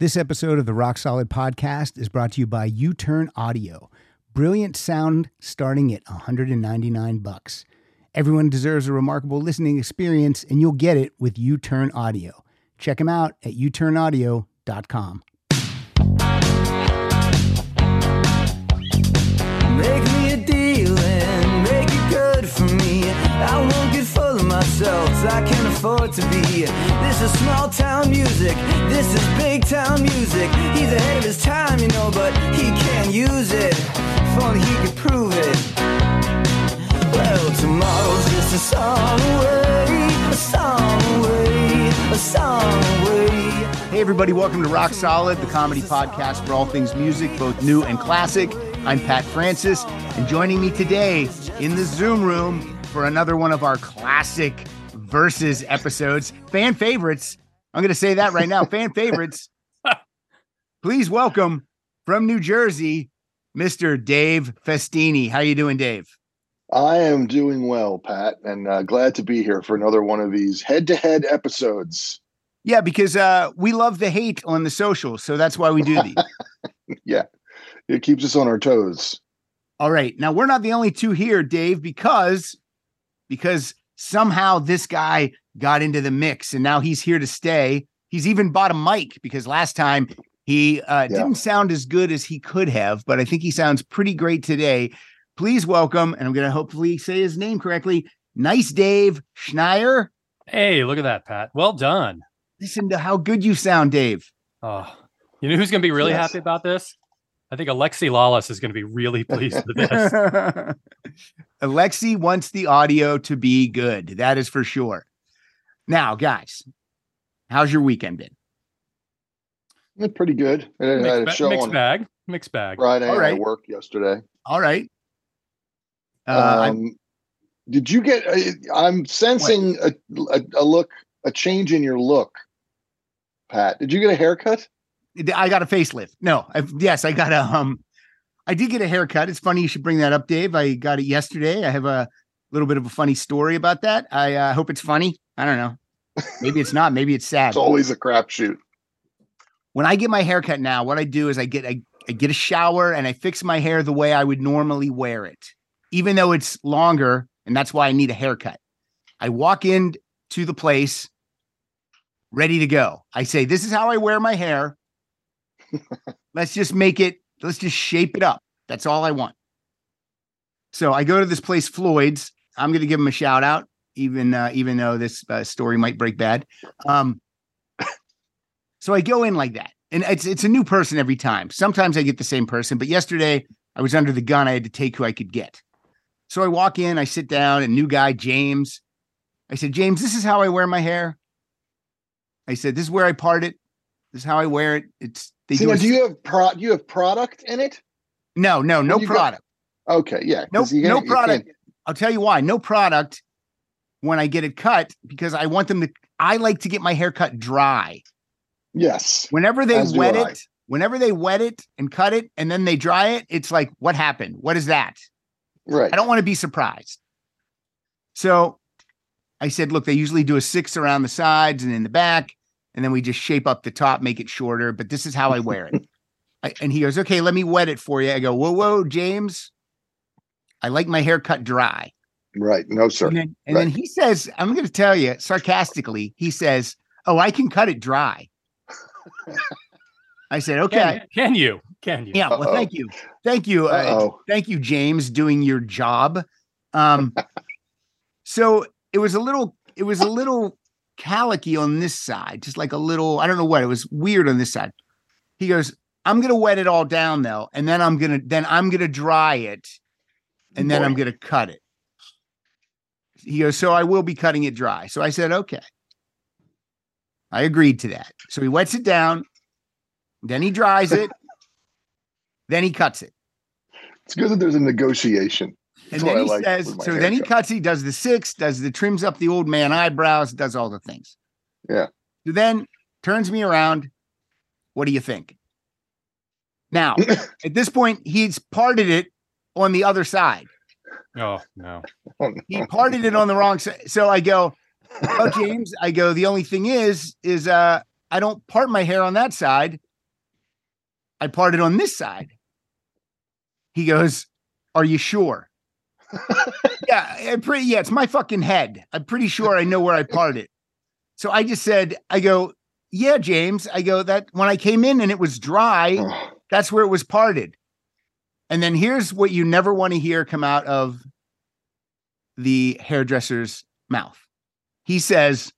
This episode of the Rock Solid Podcast is brought to you by U-Turn Audio. Brilliant sound starting at $199. Everyone deserves a remarkable listening experience, and you'll get it with U-Turn Audio. Check them out at uturnaudio.com. Make me a deal and make it good for me. I won't get full of myself, I can't afford to be. This is small town music, this is big town music. He's ahead of his time, you know, but he can't use it. If only he could prove it. Well, tomorrow's just a song away, a song away, a song away. Hey everybody, welcome to Rock Solid, the comedy podcast for all things music, both new and classic. I'm Pat Francis, and joining me today in the Zoom room for another one of our classic Versus episodes, fan favorites. I'm going to say that right now, fan favorites. Please welcome from New Jersey, Mr. Dave Festini. How you doing, Dave? I am doing well, Pat, and glad to be here for another one of these head-to-head episodes. Yeah, because we love the hate on the socials, so that's why we do these. Yeah, it keeps us on our toes. All right. Now, we're not the only two here, Dave, because somehow this guy got into the mix, and now he's here to stay. He's even bought a mic because last time he didn't sound as good as he could have, but I think he sounds pretty great today. Please welcome, and I'm going to hopefully say his name correctly, Nice Dave Schneier. Hey, look at that, Pat. Well done. Listen to how good you sound, Dave. Oh, you know who's going to be really happy about this? I think Alexi Lawless is going to be really pleased with this. Alexi wants the audio to be good. That is for sure. Now, guys, how's your weekend been? Pretty good. I had a show mixed bag. Mixed bag. Friday. All right. I worked yesterday. All right. Did you get? I'm sensing a change in your look, Pat. Did you get a haircut? I got a facelift. No, I got I did get a haircut. It's funny you should bring that up, Dave. I got it yesterday. I have a little bit of a funny story about that. I hope it's funny. I don't know. Maybe it's not. Maybe it's sad. It's always a crapshoot. When I get my haircut now, what I do is I get a shower and I fix my hair the way I would normally wear it, even though it's longer, and that's why I need a haircut. I walk into the place ready to go. I say, this is how I wear my hair. Let's just shape it up. That's all I want. So I go to this place, Floyd's. I'm going to give him a shout out, even though this story might break bad. So I go in like that, and it's a new person every time. Sometimes I get the same person, but yesterday I was under the gun. I had to take who I could get. So I walk in, I sit down, and new guy, James. I said, James, this is how I wear my hair. I said, this is where I part it. This is how I wear it. Do you have product in it? No product. Okay, yeah. No product. I'll tell you why. No product when I get it cut, because I like to get my hair cut dry. Yes. Whenever they wet it and cut it and then they dry it, it's like, what happened? What is that? Right. I don't want to be surprised. So I said, look, they usually do a 6 around the sides and in the back. And then we just shape up the top, make it shorter. But this is how I wear it. And he goes, okay, let me wet it for you. I go, whoa, James. I like my hair cut dry. Right. No, sir. And then he says, I'm going to tell you sarcastically, he says, oh, I can cut it dry. I said, okay. Can you? Yeah. Well, thank you. Thank you, James, doing your job. So it was a little calicky on this side, just like a little, I don't know what, it was weird on this side. He goes, I'm going to wet it all down though. And then I'm going to dry it. And then I'm going to cut it. He goes, so I will be cutting it dry. So I said, okay. I agreed to that. So he wets it down. Then he dries it. Then he cuts it. It's good that there's a negotiation. And then he says, so then he cuts, he does the 6, trims up the old man eyebrows, does all the things. Yeah. So then turns me around. What do you think? Now, at this point, he's parted it on the other side. Oh, no. He parted it on the wrong side. So I go, oh, James, the only thing is I don't part my hair on that side. I parted on this side. He goes, are you sure? Yeah, it's my fucking head. I'm pretty sure I know where I parted. So I just said, I go, yeah, James. I go, that when I came in and it was dry, that's where it was parted. And then here's what you never want to hear come out of the hairdresser's mouth. He says,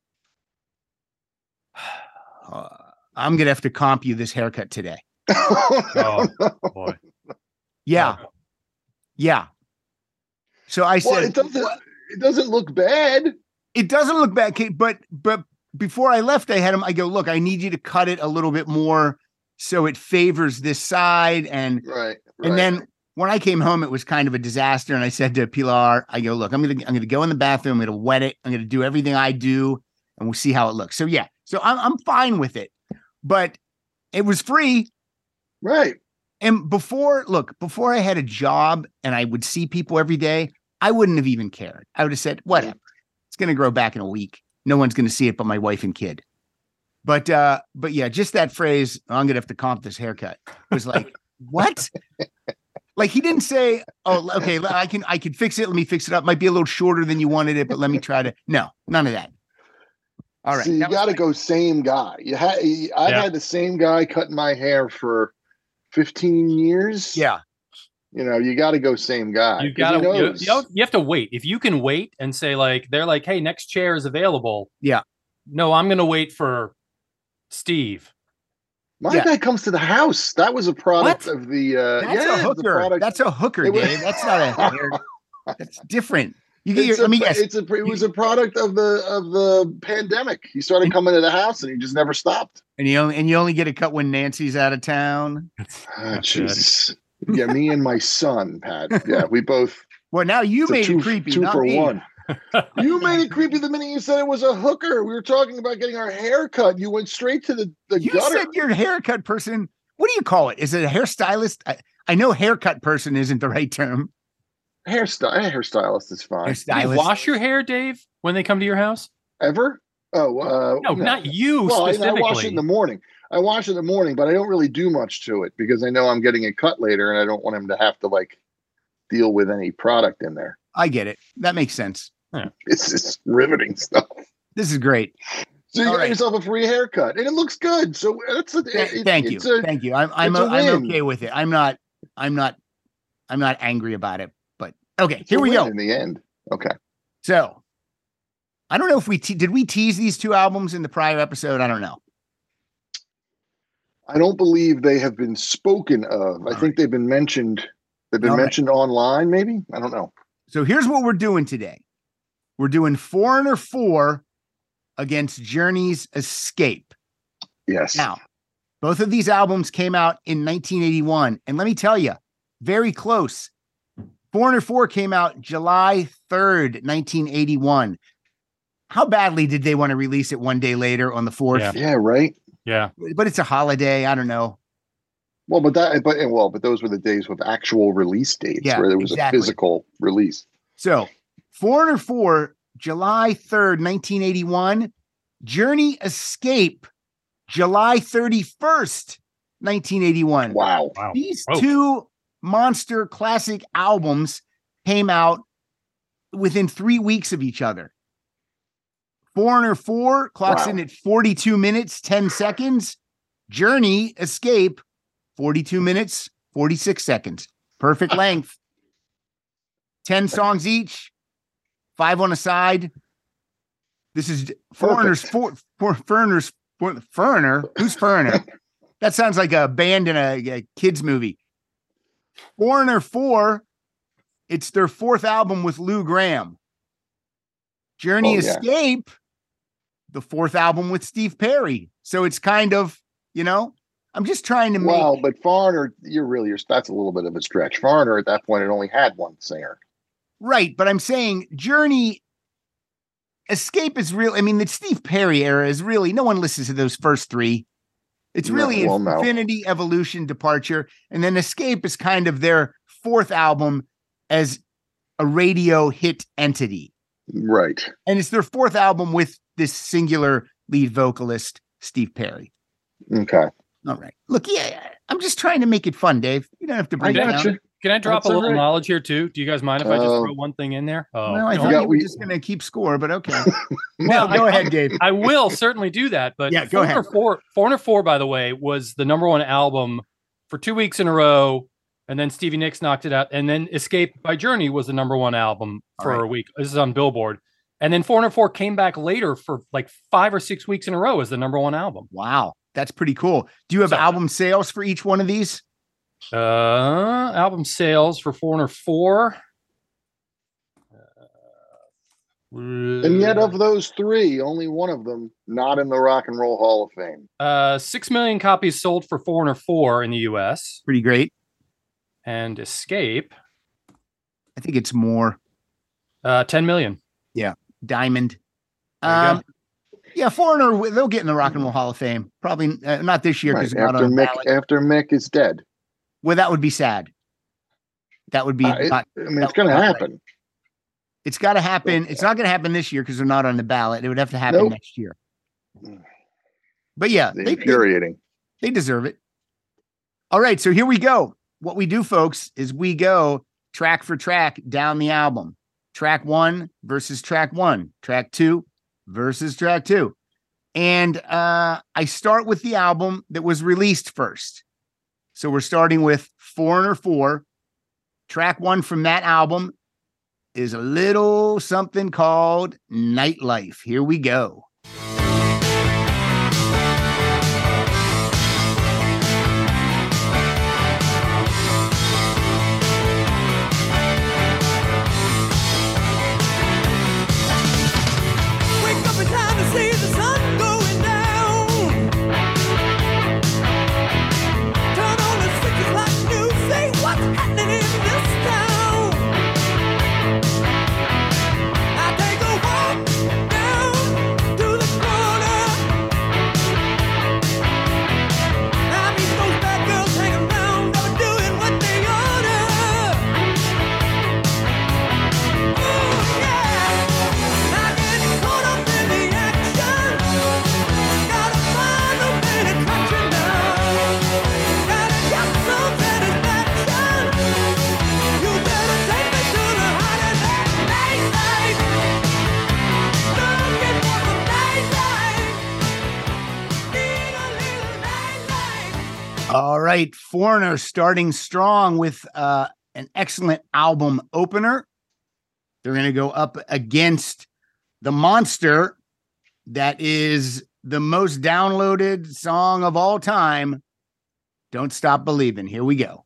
I'm going to have to comp you this haircut today. Oh, boy. Yeah. Yeah. So I said, it doesn't look bad. It doesn't look bad, Kate, but before I left, I had him, I go, look, I need you to cut it a little bit more so it favors this side. And and then when I came home, it was kind of a disaster. And I said to Pilar, I go, look, I'm gonna go in the bathroom, I'm gonna wet it, I'm gonna do everything I do, and we'll see how it looks. So yeah, so I'm fine with it. But it was free. Right. And before I had a job and I would see people every day, I wouldn't have even cared. I would have said, whatever. It's going to grow back in a week. No one's going to see it but my wife and kid. But yeah, just that phrase, I'm going to have to comp this haircut, was like, what? Like he didn't say, oh, okay, I can fix it. Let me fix it up. Might be a little shorter than you wanted it, but let me try to. No, none of that. All right. So you got to go same guy. I've had the same guy cutting my hair for 15 years. Yeah. You got to go same guy. You have to wait. If you can wait and say like, they're like, hey, next chair is available. Yeah. No, I'm going to wait for Steve. My guy comes to the house. That was a product of the. That's a hooker. That's a hooker, Dave. That's not a hair. That's different. It was a product of the pandemic. He started coming to the house and he just never stopped. And you only get a cut when Nancy's out of town. Jesus. Yeah, me and my son, Pat. Yeah, we both. Well, now you made it creepy. Two not for me. one. You made it creepy the minute you said it was a hooker. We were talking about getting our hair cut. You went straight to the You gutter. said you're a haircut person. What do you call it? Is it a hairstylist? I know haircut person isn't the right term. Hairstylist is fine. Do you wash your hair, Dave, when they come to your house? Ever? Oh, no, not you specifically. I wash it in the morning. But I don't really do much to it because I know I'm getting it cut later and I don't want him to have to like deal with any product in there. I get it. That makes sense. Yeah. It's just riveting stuff. This is great. So you got yourself a free haircut and it looks good. So thank you. I'm okay with it. I'm not angry about it, but okay, here we go. In the end. Okay. So I don't know if did we tease these two albums in the prior episode? I don't know. I don't believe they have been spoken of. I think they've been mentioned. They've been mentioned online, maybe. I don't know. So here's what we're doing today. We're doing Foreigner 4 against Journey's Escape. Yes. Now, both of these albums came out in 1981. And let me tell you, very close. Foreigner 4 came out July 3rd, 1981. How badly did they want to release it one day later on the 4th? Yeah, right. Yeah. But it's a holiday. I don't know. Well, but those were the days with actual release dates where there was a physical release. So Foreigner 4, July 3rd, 1981. Journey Escape, July 31st, 1981. Wow. These two monster classic albums came out within 3 weeks of each other. Foreigner 4 clocks in at 42 minutes, 10 seconds. Journey Escape, 42 minutes, 46 seconds. Perfect length. 10 songs each, 5 on a side. This is Foreigner's Foreigner. Who's Foreigner? That sounds like a band in a kids movie. Foreigner 4, it's their 4th album with Lou Gramm. Journey Escape, the 4th album with Steve Perry. So it's kind of, I'm just trying to make. Well, but Foreigner, that's a little bit of a stretch. Foreigner at that point, it only had one singer. Right. But I'm saying Journey Escape is real. I mean, the Steve Perry era is really, no one listens to those first 3. It's really Infinity, Evolution, Departure. And then Escape is kind of their 4th album as a radio hit entity. Right. And it's their 4th album with this singular lead vocalist, Steve Perry. Okay. All right. Look, I'm just trying to make it fun, Dave. You don't have to bring it got down. you. Can I drop That's a all little right. knowledge here too? Do you guys mind if I just throw one thing in there? Oh, Well, I no. thought you were just going to keep score, but okay. Well, Go ahead, Dave. I will certainly do that. But Yeah, go ahead. Foreigner 4, by the way, was the number one album for 2 weeks in a row. And then Stevie Nicks knocked it out. And then Escape by Journey was the number one album for a week. This is on Billboard. And then Foreigner 4 came back later for like 5 or 6 weeks in a row as the number one album. Wow. That's pretty cool. Do you have album sales for each one of these? Album sales for Foreigner 4. And yet of those 3, only one of them not in the Rock and Roll Hall of Fame. 6 million copies sold for Foreigner 4 in the US. Pretty great. And Escape, I think it's more. 10 million. Yeah. Diamond. Yeah, Foreigner, they'll get in the Rock and Roll Hall of Fame. Probably not this year because after Mick is dead. Well, that would be sad. That would be. It's going to happen. It's got to happen. It's not going to happen this year because they're not on the ballot. It would have to happen next year. But yeah, infuriating. They deserve it. All right, so here we go. What we do, folks, is we go track for track down the album. Track 1 versus track 1. Track 2 versus track 2. And I start with the album that was released first. So we're starting with Foreigner 4. Track 1 from that album is a little something called Nightlife. Here we go. All right, Foreigner starting strong with an excellent album opener. They're going to go up against the monster that is the most downloaded song of all time, Don't Stop Believing. Here we go.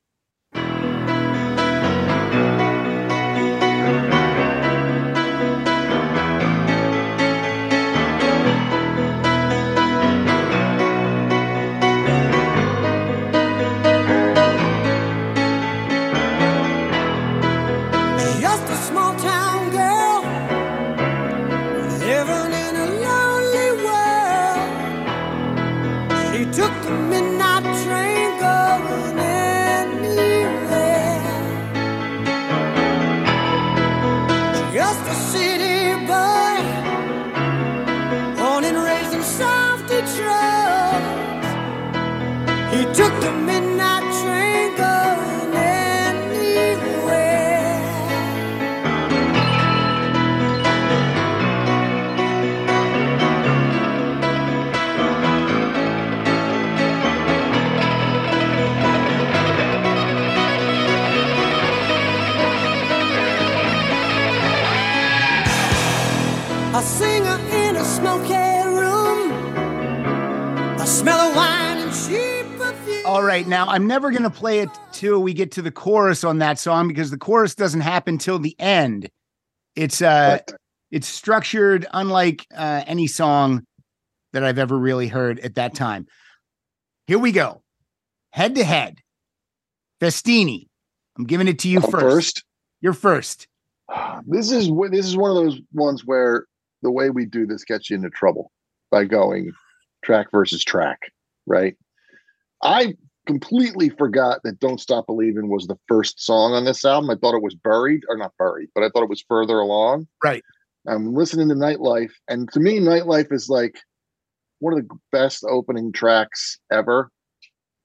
A singer in a smoky room, a smell of wine and cheap perfume. All right, now I'm never going to play it till we get to the chorus on that song because the chorus doesn't happen till the end. It's structured unlike any song that I've ever really heard at that time. Here we go. Head to head. Festini. I'm giving it to you first. You're first. This is one of those ones where the way we do this gets you into trouble by going track versus track, right? I completely forgot that Don't Stop Believing was the first song on this album. I thought it was not buried, but I thought it was further along. Right. I'm listening to Nightlife, and to me, Nightlife is like one of the best opening tracks ever.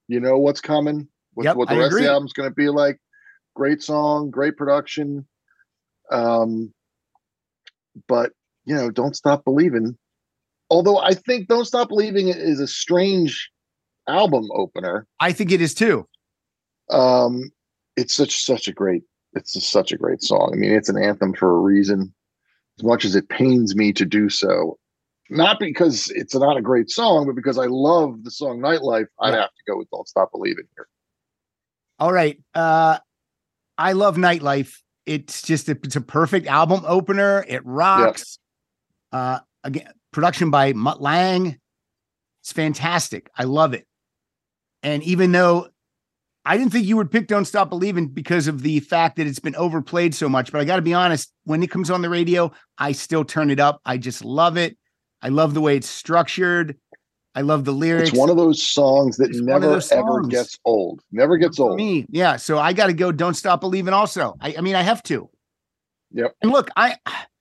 You know what's coming. What the rest of the album's going to be like. Great song, great production. But Don't Stop Believing. Although I think Don't Stop Believing is a strange album opener. I think it is too. It's such a great song. I mean, it's an anthem for a reason. As much as it pains me to do so, not because it's not a great song, but because I love the song Nightlife, I'd have to go with Don't Stop Believing here. All right. I love Nightlife. It's a perfect album opener. It rocks. Again, production by Mutt Lange. It's fantastic. I love it. And even though I didn't think you would pick Don't Stop Believing because of the fact that it's been overplayed so much, but I got to be honest, when it comes on the radio, I still turn it up. I just love it. I love the way it's structured. I love the lyrics. It's one of those songs that never ever gets old. Never gets old. For me, yeah. So I got to go Don't Stop Believing also. I mean, I have to. Yep. And look, I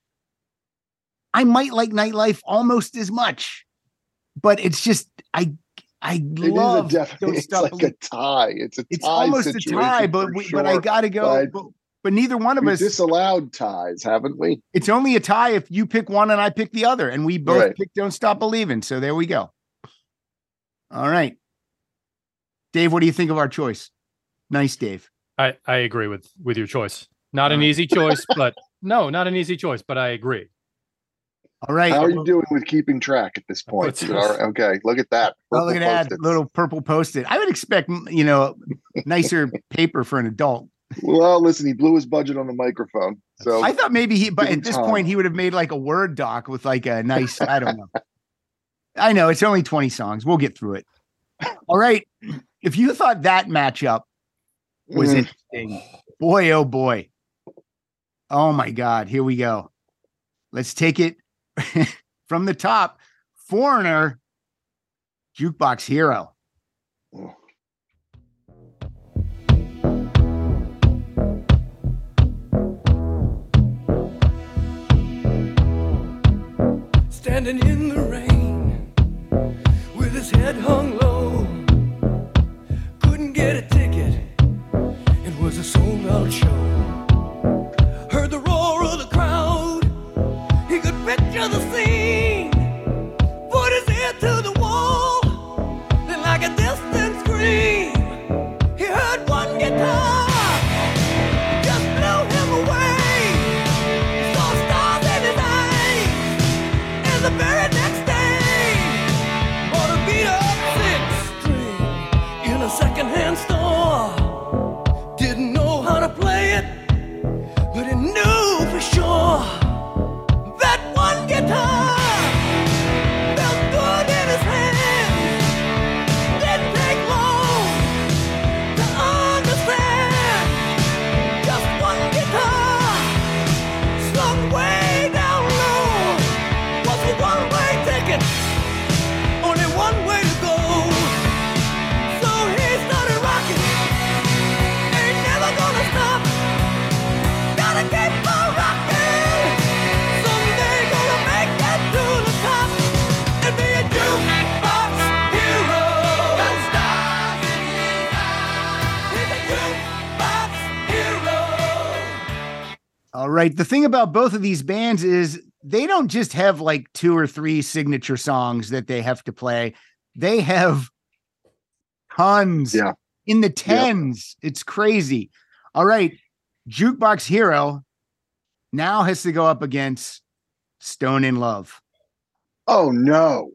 might like Nightlife almost as much, but it's just I love Don't Stop Believing. It's like a tie. It's almost a tie, but I got to go. But neither one of us disallowed ties, haven't we? It's only a tie if you pick one and I pick the other, and we both pick Don't Stop Believing. So there we go. All right, Dave, what do you think of our choice? Nice, Dave. I agree with your choice. Not an easy choice, but not an easy choice, but I agree. All right. How are you doing with keeping track at this point? Okay, look at that. Look at that little purple Post-it. I would expect, nicer paper for an adult. Well, listen, he blew his budget on the microphone. So I thought maybe but at this point he would have made like a Word doc with like a nice, I don't know. I know it's only 20 songs. We'll get through it. All right. If you thought that matchup was interesting, boy, oh boy. Oh my God. Here we go. Let's take it from the top. Foreigner, Jukebox Hero. Standing in the rain with his head hung low, couldn't get a ticket, it was a sold-out show. Heard the roar of the crowd, he could picture the scene, put his ear to the wall, then like a distant scream, he heard one guitar. The very next day, bought a beat-up 6-string in a second-hand store. Didn't know how to play it, but he knew for sure that one guitar felt good in his hand. Didn't take long to understand. Just one guitar slung way down low. One-way ticket, only one way to go. So he started rocking, ain't never gonna stop. Gotta keep on rocking, someday gonna make it to the top and be a jukebox hero. Don't stop, he's a jukebox hero. All right. The thing about both of these bands is they don't just have like 2 or 3 signature songs that they have to play. They have tons in the tens. It's crazy. All right. Jukebox Hero now has to go up against Stone in Love. Oh, no.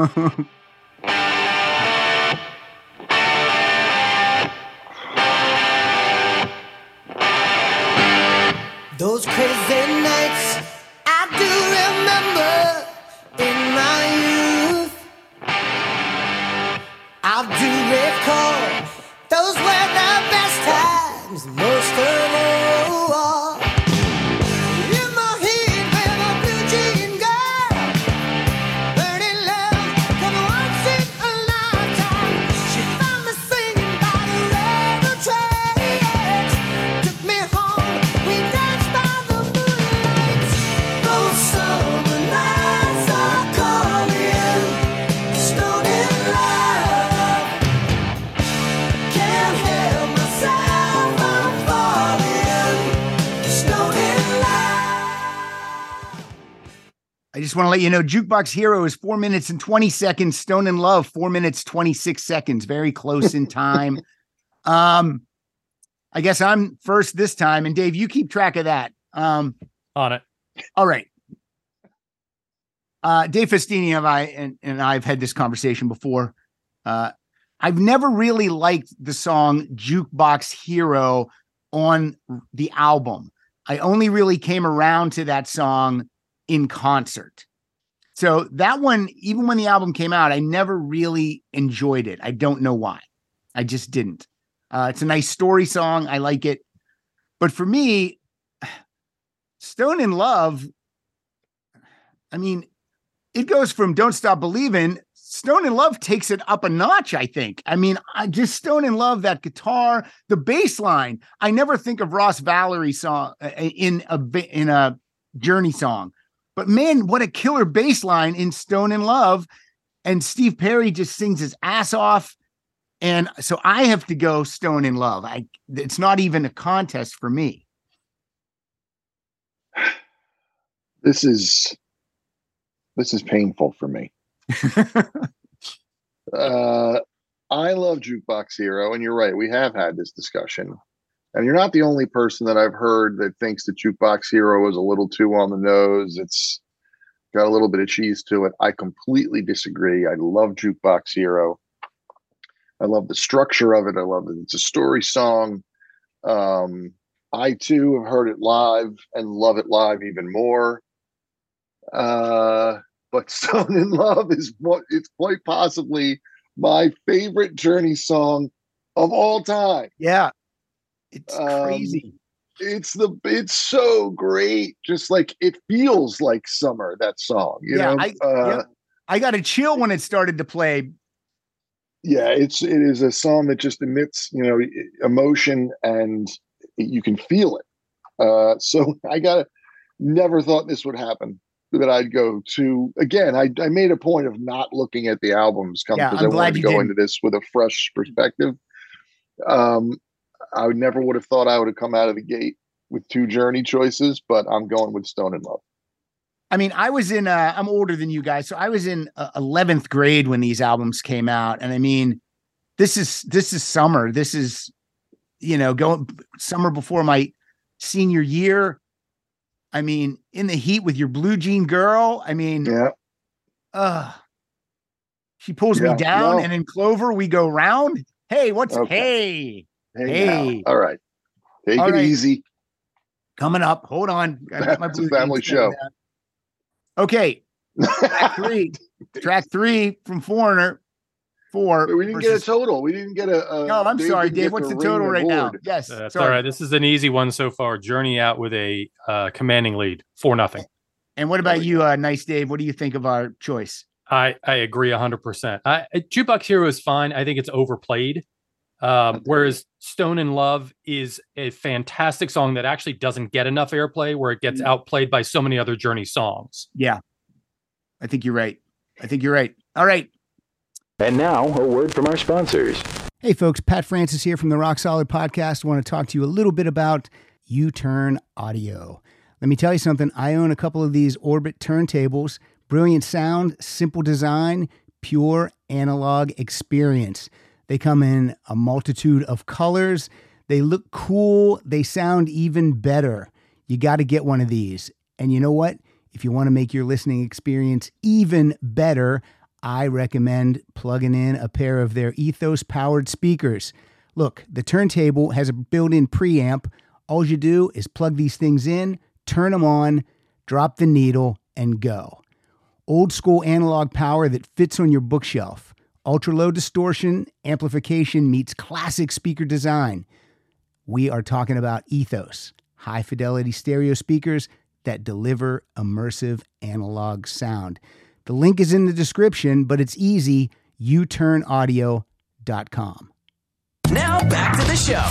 Those crazy nights I do remember in my youth. I do recall those were the best times, most of all. In my head, with a blue jean girl, burning love, come once in a lifetime. She found me singing by the railroad tracks, took me home, we danced by the moonlight. Those summer nights are calling, stone in love. just want to let you know, Jukebox Hero is 4 minutes and 20 seconds. Stone in Love, 4 minutes, 26 seconds. Very close in time. I guess I'm first this time. And Dave, you keep track of that. On it. All right. Dave Festini and I've had this conversation before. I've never really liked the song Jukebox Hero on the album. I only really came around to that song in concert. So that one, even when the album came out, I never really enjoyed it. I don't know why. I just didn't. It's a nice story song. I like it. But for me, Stone in Love, I mean, it goes from Don't Stop Believin'. Stone in Love takes it up a notch, I think. I mean, I just Stone in Love, that guitar, the bass line. I never think of Ross Valory song in a Journey song. But man, what a killer bass line in Stone in Love. And Steve Perry just sings his ass off. And so I have to go Stone in Love. It's not even a contest for me. This is painful for me. I love Jukebox Hero, and you're right. We have had this discussion, and you're not the only person that I've heard that thinks that Jukebox Hero is a little too on the nose. It's got a little bit of cheese to it. I completely disagree. I love Jukebox Hero. I love the structure of it. I love that it's a story song. I too have heard it live and love it live even more. But Stone in Love is it's quite possibly my favorite Journey song of all time. Yeah. It's crazy. It's so great. Just like it feels like summer, that song. You know? I got a chill when it started to play. Yeah, it is a song that just emits, emotion, and you can feel it. So I never thought this would happen. That I'd go to again. I made a point of not looking at the albums because I wanted to go into this with a fresh perspective. I never would have thought I would have come out of the gate with two Journey choices, but I'm going with Stone in Love. I mean, I was in, I'm older than you guys. So I was in 11th grade when these albums came out. And I mean, this is summer. This is, going summer before my senior year. I mean, In the Heat with Your Blue Jean Girl. I mean, she pulls me down, and in Clover we go round. Hey, Hey. Hey. All right. Take it easy. Coming up. Hold on. It's a family show. Okay. Track three from Foreigner. 4. We didn't get a total. We didn't get a. No, I'm sorry, Dave. What's the total right now? Yes. That's all right. This is an easy one so far. Journey out with a commanding lead, 4-0. And what about you, Nice Dave? What do you think of our choice? I agree 100%. Jukebox Hero is fine. I think it's overplayed. Whereas Stone in Love is a fantastic song that actually doesn't get enough airplay, where it gets outplayed by so many other Journey songs. Yeah, I think you're right. All right. And now, a word from our sponsors. Hey, folks. Pat Francis here from the Rock Solid Podcast. I want to talk to you a little bit about U-Turn Audio. Let me tell you something. I own a couple of these Orbit turntables. Brilliant sound, simple design, pure analog experience. They come in a multitude of colors. They look cool. They sound even better. You got to get one of these. And you know what? If you want to make your listening experience even better, I recommend plugging in a pair of their Ethos-powered speakers. Look, the turntable has a built-in preamp. All you do is plug these things in, turn them on, drop the needle, and go. Old school analog power that fits on your bookshelf. Ultra-low distortion, amplification meets classic speaker design. We are talking about Ethos, high-fidelity stereo speakers that deliver immersive analog sound. The link is in the description, but it's easy, uturnaudio.com. Now back to the show.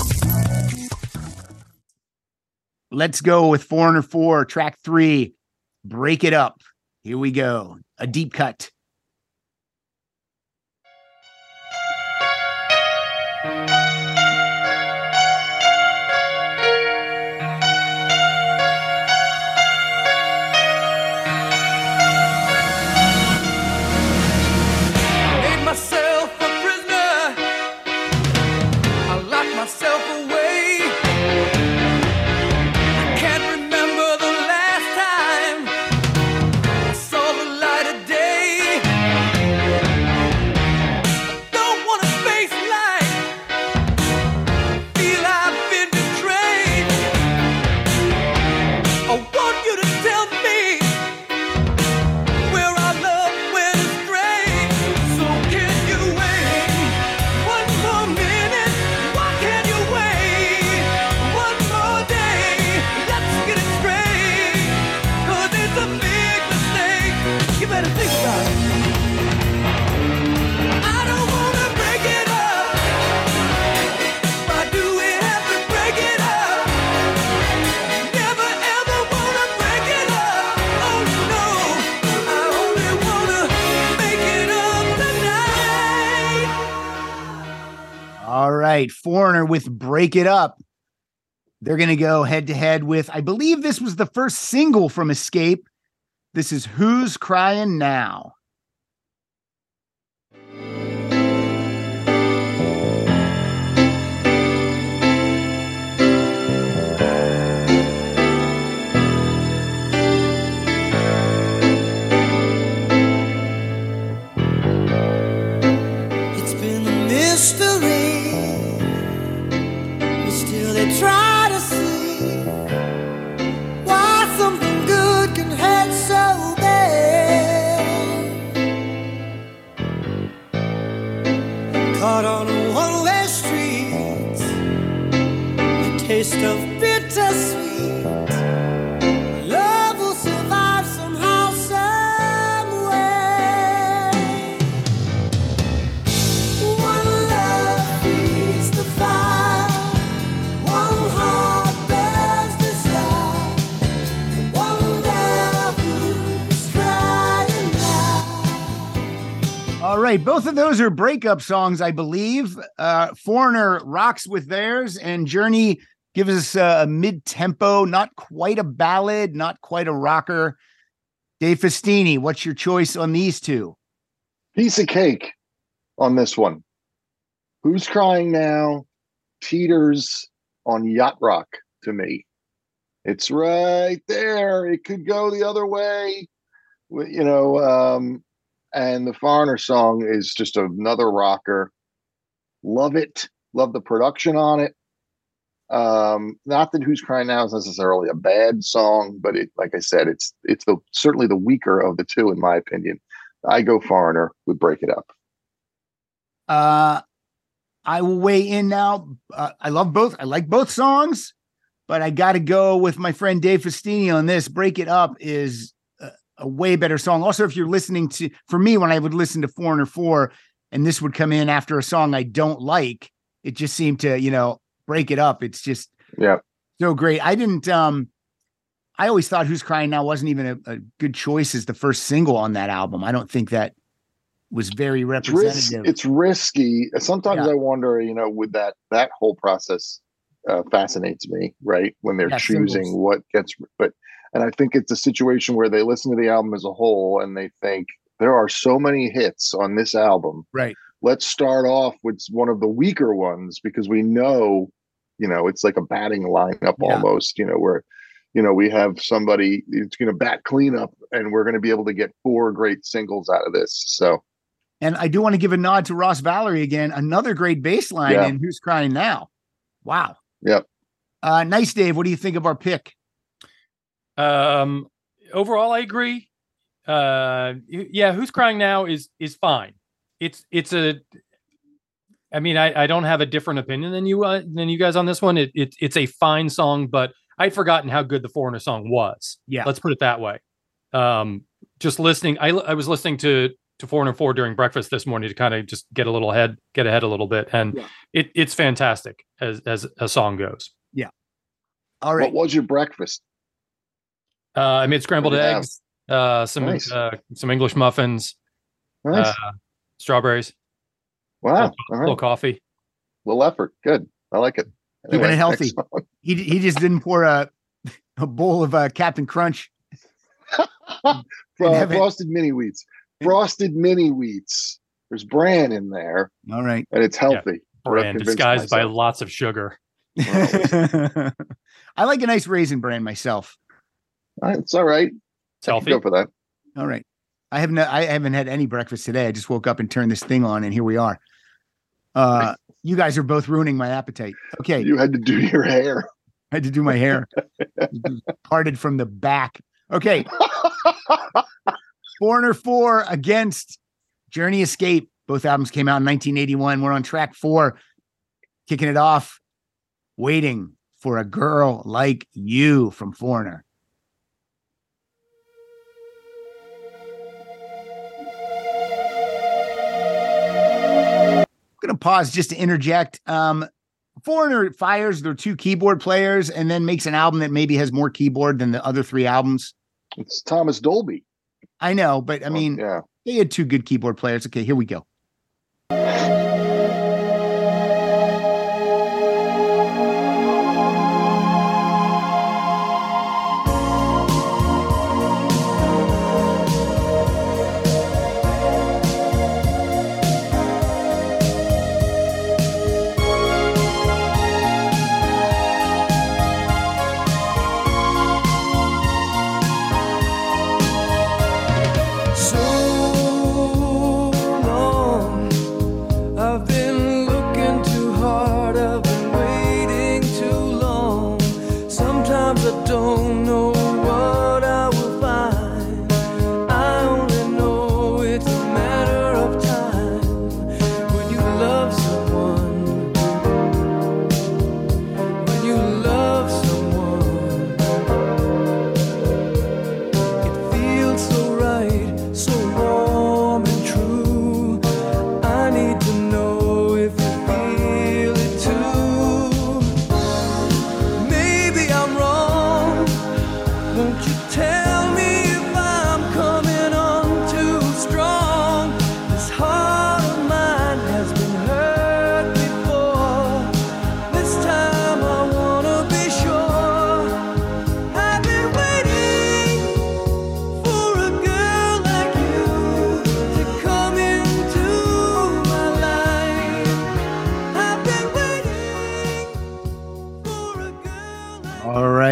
Let's go with Foreigner 4, track 3, Break It Up. Here we go, a deep cut. All right. Foreigner with Break It Up. They're going to go head to head with, I believe this was the first single from Escape. This is Who's Crying Now? It's been a mystery, but still they try to see why something good can hurt so bad. Caught on a one-way street, the taste of bittersweet. Love will survive somehow, some way. One love feeds the fire, one heart bears desire, one love who's crying now. All right. Both of those are breakup songs, I believe. Foreigner rocks with theirs, and Journey gives us a mid-tempo, not quite a ballad, not quite a rocker. Dave Festini, what's your choice on these two? Piece of cake on this one. Who's Crying Now teeters on Yacht Rock to me. It's right there. It could go the other way, and the Foreigner song is just another rocker. Love it. Love the production on it. Not that Who's Crying Now is necessarily a bad song, but like I said, it's certainly the weaker of the two, in my opinion. I go Foreigner with Break It Up. I will weigh in now. I love both. I like both songs, but I got to go with my friend Dave Festini on this. Break It Up is a way better song. Also, if you're listening to, for me, when I would listen to Foreigner 4 and this would come in after a song I don't like, it just seemed to, break it up. It's just so great. I always thought Who's Crying Now wasn't even a good choice as the first single on that album. I don't think that was very representative. It's risky. Sometimes I wonder, with that whole process fascinates me, right? When they're choosing singles. What gets, and I think it's a situation where they listen to the album as a whole and they think there are so many hits on this album. Right. Let's start off with one of the weaker ones because we know, it's like a batting lineup almost, where, we have somebody who's going to bat cleanup and we're going to be able to get 4 great singles out of this. So. And I do want to give a nod to Ross Valerie again. Another great bass line in Who's Crying Now. Wow. Yep. Nice, Dave. What do you think of our pick? Overall, I agree. Who's Crying Now is fine. I don't have a different opinion than you guys on this one. It's a fine song, but I'd forgotten how good the Foreigner song was. Yeah. Let's put it that way. Just listening. I was listening to Foreigner 4 during breakfast this morning to kind of just get ahead a little bit. And it's fantastic as a song goes. Yeah. All right. What was your breakfast? I made scrambled eggs, some English muffins, strawberries. Wow. A little coffee. Little effort. Good. I like it. Keeping it healthy. He just didn't pour a bowl of Captain Crunch. Frosted mini wheats. Frosted mini wheats. There's bran in there. All right. And it's healthy. Bran disguised by lots of sugar. I like a nice raisin bran myself. It's all right. It's healthy. Go for that. All right. I haven't had any breakfast today. I just woke up and turned this thing on and here we are. You guys are both ruining my appetite. Okay. You had to do your hair. I had to do my hair. Parted from the back. Okay. Foreigner 4 against Journey Escape. Both albums came out in 1981. We're on track 4. Kicking it off. Waiting for a Girl Like You from Foreigner. I'm going to pause just to interject. Foreigner fires their 2 keyboard players and then makes an album that maybe has more keyboard than the other 3 albums. It's Thomas Dolby. I know, but I mean, they had 2 good keyboard players. Okay, here we go.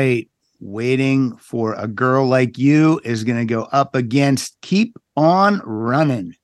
right. Waiting for a Girl Like You is going to go up against Keep on Running.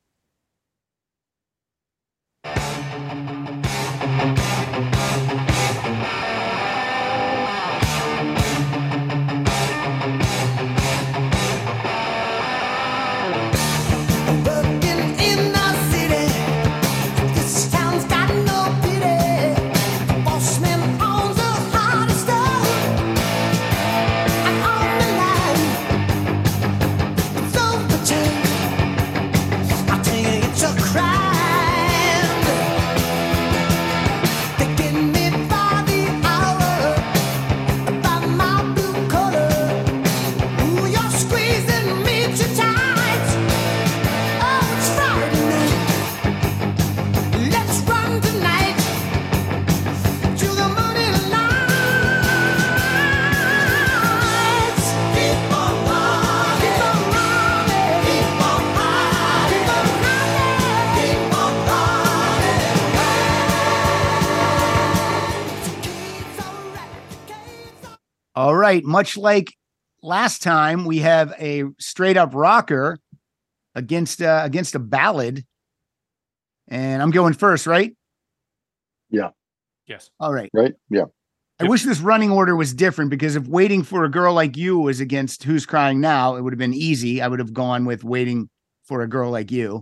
All right. Much like last time, we have a straight up rocker against a ballad. And I'm going first, right? Yeah. Yes. All right. Right. Yeah. I wish this running order was different, because if Waiting for a Girl Like You was against Who's Crying Now, it would have been easy. I would have gone with Waiting for a Girl Like You.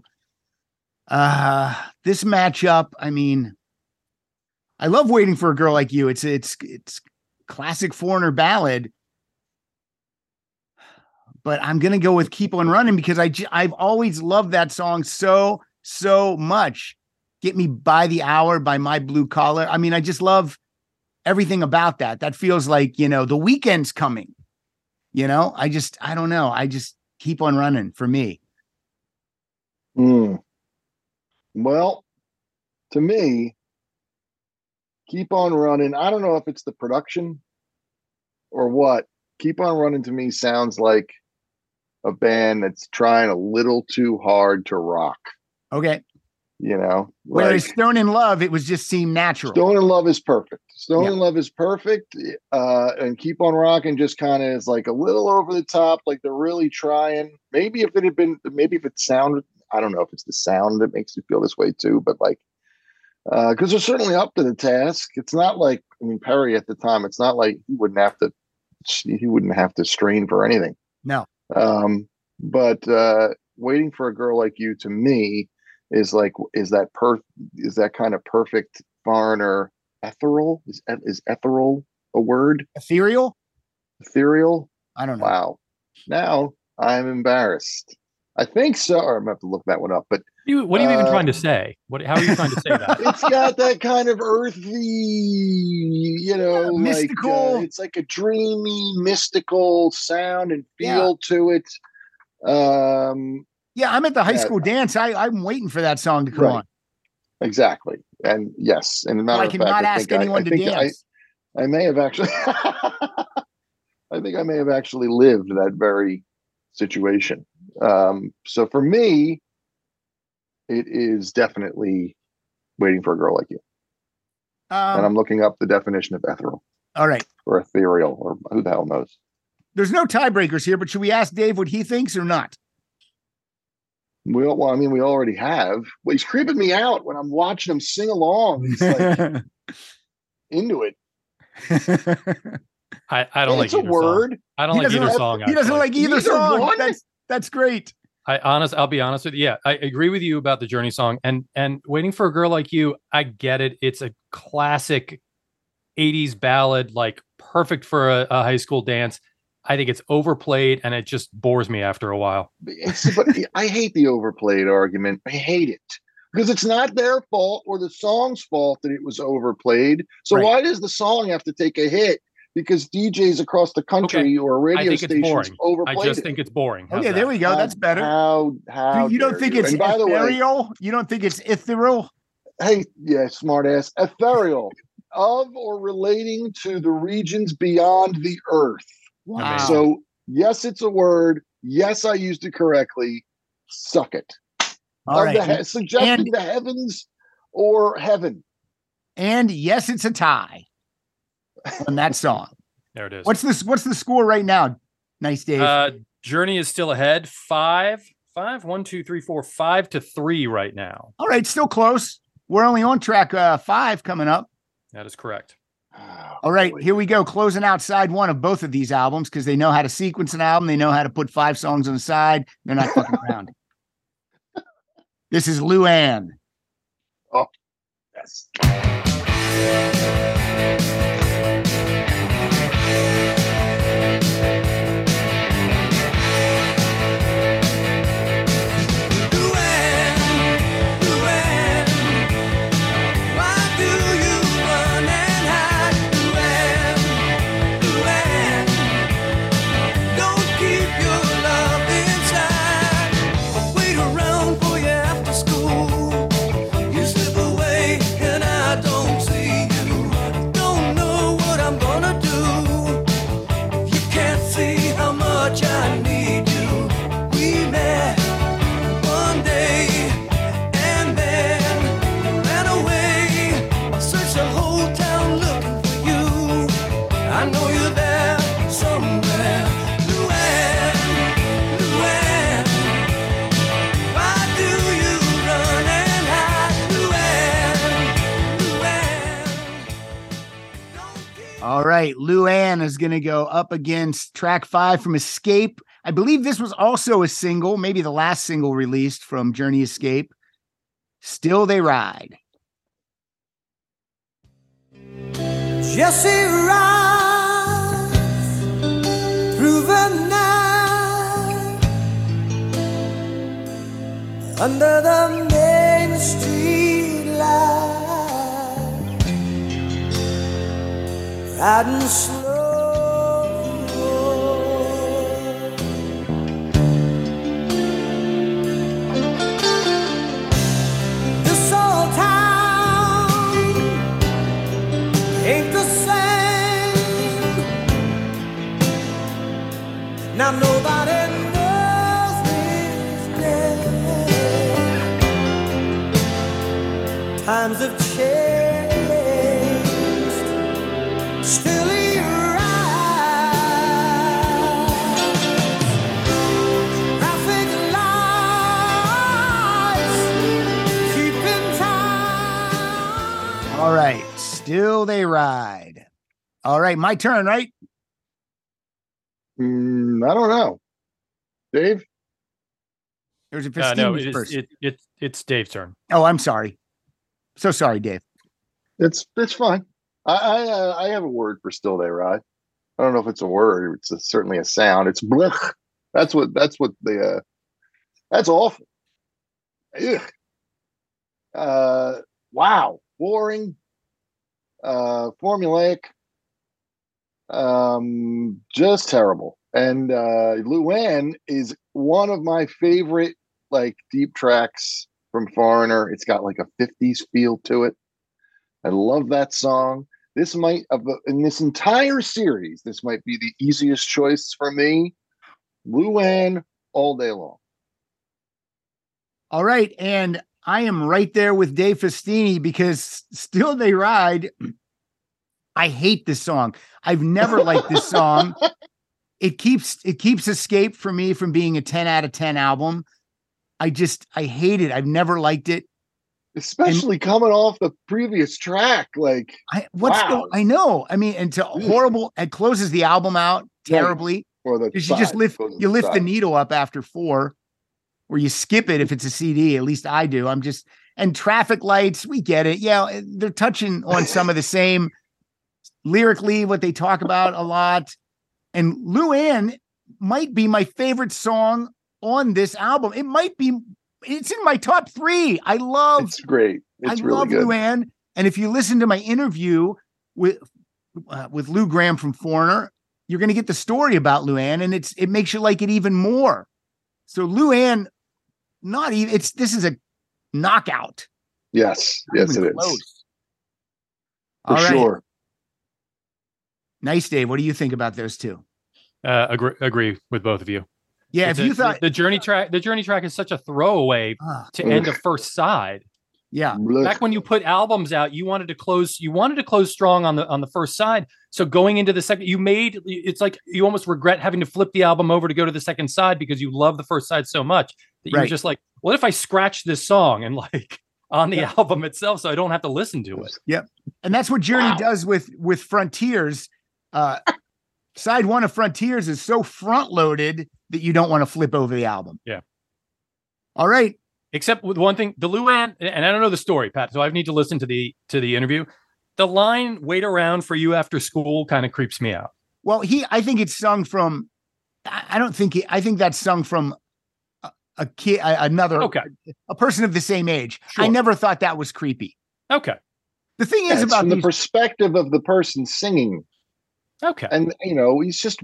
This matchup, I mean, I love Waiting for a Girl Like You. It's classic foreigner ballad, but I'm going to go with Keep on Running because I've always loved that song so much. Get Me by the Hour by My Blue Collar. I mean, I just love everything about that. That feels like, the weekend's coming, I don't know. I just Keep on Running for me. Well, to me, Keep on Running, I don't know if it's the production or what. Keep on Running to me sounds like a band that's trying a little too hard to rock. Okay. like Whereas Stone in Love, it was just seemed natural. Stone in Love is perfect. Stone in Love is perfect. And Keep on Rocking just kind of is like a little over the top, like they're really trying. Maybe if it sounded, I don't know if it's the sound that makes you feel this way too, but like, because they're certainly up to the task. It's not like, Perry at the time, it's not like he wouldn't have to strain for anything. No. But Waiting for a Girl Like You to me is that kind of perfect foreigner ethereal? Is ethereal a word? Ethereal? I don't know. Wow. Now I'm embarrassed. I think so. Or I'm gonna have to look that one up. But what are you even trying to say? How are you trying to say that? It's got that kind of earthy, mystical. Like, it's like a dreamy, mystical sound and feel to it. I'm at the high school dance. I'm waiting for that song to come on. Exactly. And yes, and as a matter of fact, I cannot ask anyone to dance. I may have actually, I think I may have actually lived that very situation. So for me, it is definitely Waiting for a Girl Like You. And I'm looking up the definition of ethereal. All right. Or ethereal, or who the hell knows. There's no tiebreakers here, but should we ask Dave what he thinks or not? We already have. Well, he's creeping me out when I'm watching him sing along. He's like into it. I don't like either word. Song. I don't like either song. He doesn't like either song. That's great. I'll be honest with you. Yeah, I agree with you about the Journey song and Waiting for a Girl Like You. I get it. It's a classic 80s ballad, like perfect for a high school dance. I think it's overplayed and it just bores me after a while. But I hate the overplayed argument. I hate it because it's not their fault or the song's fault that it was overplayed. So why does the song have to take a hit? Because DJs across the country or radio stations overplayed it. I just think it's boring. Okay, there we go. That's better. How you don't think it's ethereal? You don't think it's ethereal? Hey, yeah, smart ass. Ethereal of or relating to the regions beyond the earth. Wow. So yes, it's a word. Yes, I used it correctly. Suck it. All right. Suggesting the heavens or heaven. And yes, it's a tie on that song. There it is. What's the score right now? Nice, Dave. Journey is still ahead. 5-3 right now. All right, still close. We're only on track 5 coming up. That is correct. All right, here we go. Closing out side 1 of both of these albums because they know how to sequence an album. They know how to put 5 songs on the side. They're not fucking around. This is Luann. Oh, yes. All right, Luann is going to go up against track 5 from Escape. I believe this was also a single, maybe the last single released from Journey Escape. Still They Ride. Jesse rides through the night under the main street light. Riding slow, this old town ain't the same. Now nobody knows his name. Times have changed. Still he rides. Traffic lights keeping time. All right, Still They Ride. All right, my turn, right? I don't know. Dave? There's a No, Festini's first. it's Dave's turn. Oh, I'm sorry. So sorry, Dave. It's fine. I have a word for Still They Ride. I don't know if it's a word. It's certainly a sound. It's blech. That's what the that's awful. Ugh. Wow. Boring. Formulaic. Just terrible. And Luann is one of my favorite like deep tracks from Foreigner. It's got like a 50s feel to it. I love that song. This might, in this entire series, this might be the easiest choice for me. Luann all day long. All right. And I am right there with Dave Festini because Still They Ride. I hate this song. I've never liked this song. It keeps Escape for me from being a 10 out of 10 album. I hate it. I've never liked it. Especially coming off the previous track. Like, I know. I mean, and to horrible, it closes the album out terribly. Or the because you just lift the needle up after 4, or you skip it if it's a CD. At least I do. And Traffic Lights, we get it. Yeah, they're touching on some of the same lyrically, what they talk about a lot. And Luann might be my favorite song on this album. It's in my top 3. It's great. It's really love good. Luann. And if you listen to my interview with Lou Gramm from Foreigner, you're going to get the story about Luann, and it makes you like it even more. So Luann, this is a knockout. Yes, it is. For sure. Nice, Dave. What do you think about those two? Agree with both of you. Yeah, if you thought the journey track is such a throwaway to end a first side. Yeah. Back when you put albums out, you wanted to close strong on the first side. So going into the second, it's like you almost regret having to flip the album over to go to the second side because you love the first side so much that you were just like, what if I scratch this song and like on the album itself so I don't have to listen to it? Yep. And that's what Journey does with Frontiers. Side one of Frontiers is so front loaded that you don't want to flip over the album. Yeah. All right. Except with one thing, the Luann, and I don't know the story, Pat, so I need to listen to the interview. The line "wait around for you after school" kind of creeps me out. Well, I think it's sung from. I think that's sung from a kid, a person of the same age. Sure. I never thought that was creepy. Okay. The thing is about from the perspective of the person singing. Okay. And he's just.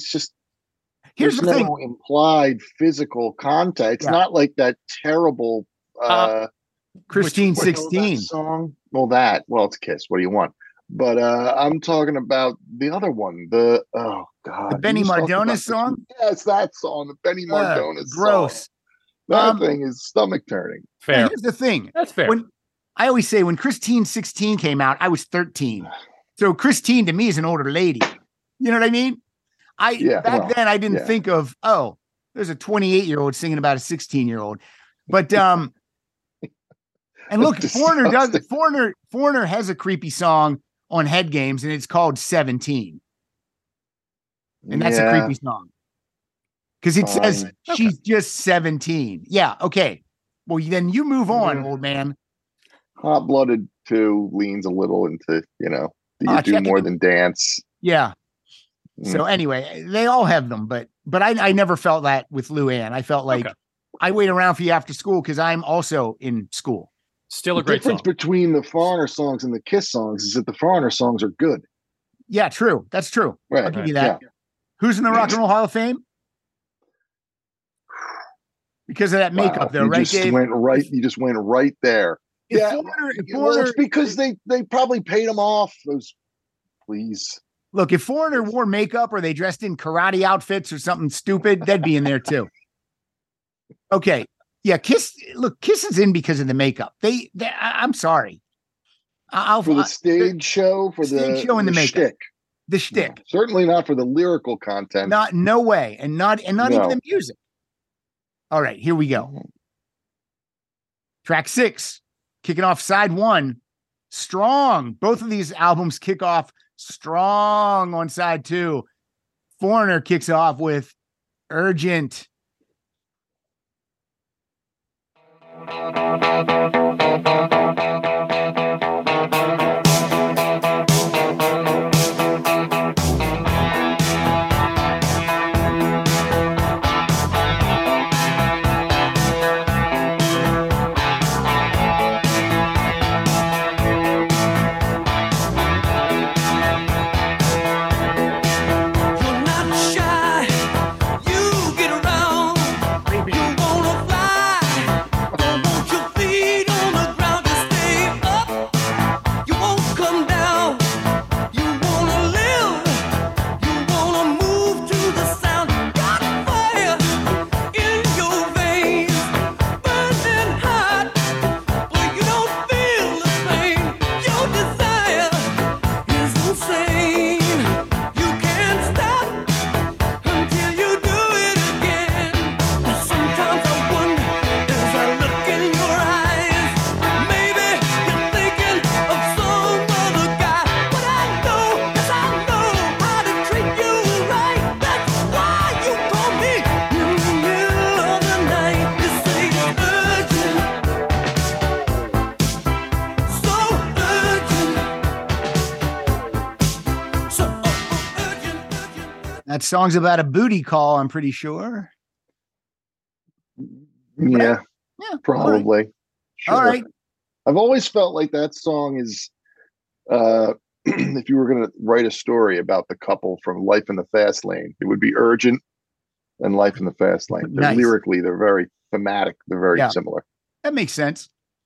Here's the thing. Implied physical contact. It's not like that terrible Christine 16 song. Well, it's Kiss. What do you want? But I'm talking about the other one. The Benny Mardones song. Yes, that song. The Benny Mardones. Gross. Song. That thing is stomach turning. Fair. Here's the thing. That's fair. I always say when Christine 16 came out, I was 13. So Christine to me is an older lady. You know what I mean? Then I didn't think of, there's a 28-year-old singing about a 16-year-old. But and look, Foreigner has a creepy song on Head Games, and it's called 17. And that's a creepy song. Because it says she's just 17. Yeah, okay. Well, then you move on, old man. Hot Blooded 2 leans a little into, you do more than dance. Yeah. So anyway, they all have them, but I never felt that with Luann. I felt like I wait around for you after school because I'm also in school. Still a great song. The difference between the Foreigner songs and the Kiss songs is that the Foreigner songs are good. Yeah, true. That's true. Right, I'll give you that. Yeah. Who's in the Rock and Roll Hall of Fame? Because of that makeup, though, right, Dave? You just went right there. It's because they probably paid them off. Please. Look, if Foreigner wore makeup or they dressed in karate outfits or something stupid, they'd be in there too. Okay. Yeah, Kiss is in because of the makeup. I'm sorry. For the stage show, for the stage show and the makeup. Shtick. The shtick. No, certainly not for the lyrical content. No way. And not even the music. All right, here we go. Track 6, kicking off side 1. Strong. Both of these albums kick off strong on side 2. Foreigner kicks off with Urgent. That song's about a booty call, I'm pretty sure. Yeah, probably. All right. Sure. All right. I've always felt like that song is, if you were going to write a story about the couple from Life in the Fast Lane, it would be Urgent and Life in the Fast Lane. Nice. Lyrically, they're very thematic. They're very similar. That makes sense.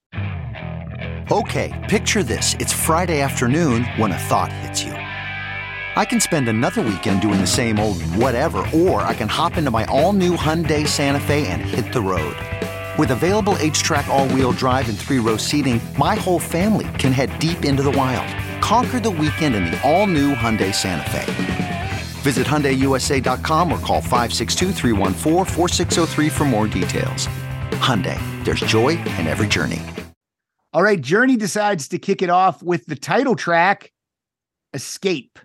Okay, picture this. It's Friday afternoon when a thought hits you. I can spend another weekend doing the same old whatever, or I can hop into my all-new Hyundai Santa Fe and hit the road. With available H-Track all-wheel drive and 3-row seating, my whole family can head deep into the wild. Conquer the weekend in the all-new Hyundai Santa Fe. Visit HyundaiUSA.com or call 562-314-4603 for more details. Hyundai, there's joy in every journey. All right, Journey decides to kick it off with the title track, Escape.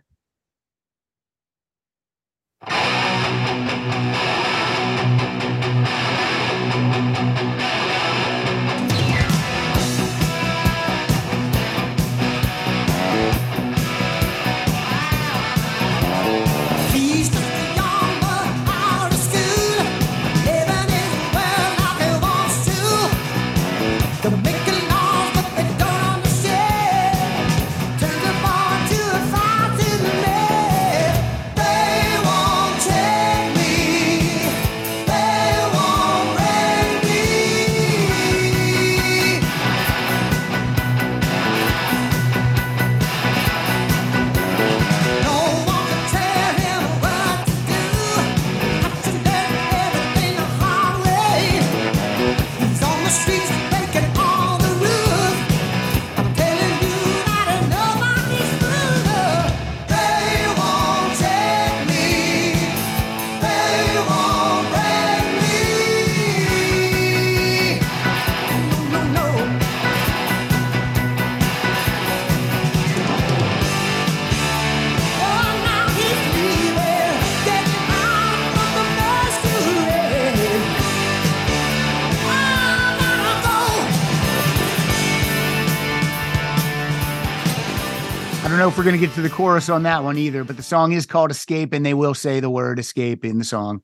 I don't know if we're going to get to the chorus on that one either, but the song is called Escape, and they will say the word escape in the song.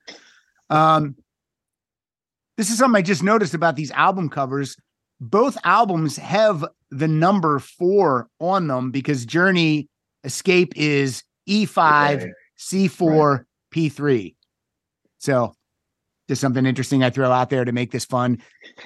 This is something I just noticed about these album covers. Both albums have the number 4 on them because Journey Escape is E5, C4, P3. So just something interesting I throw out there to make this fun.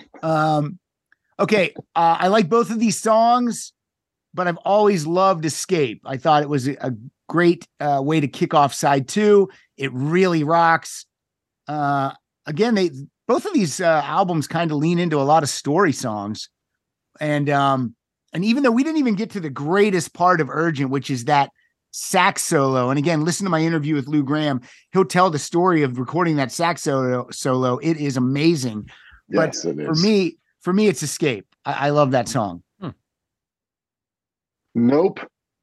Okay. I like both of these songs, but I've always loved Escape. I thought it was a great way to kick off side 2. It really rocks. Again, both of these albums kind of lean into a lot of story songs. And even though we didn't even get to the greatest part of Urgent, which is that sax solo. And again, listen to my interview with Lou Gramm. He'll tell the story of recording that sax solo. It is amazing. Yes, but it for is. me, it's Escape. I love that song. Nope.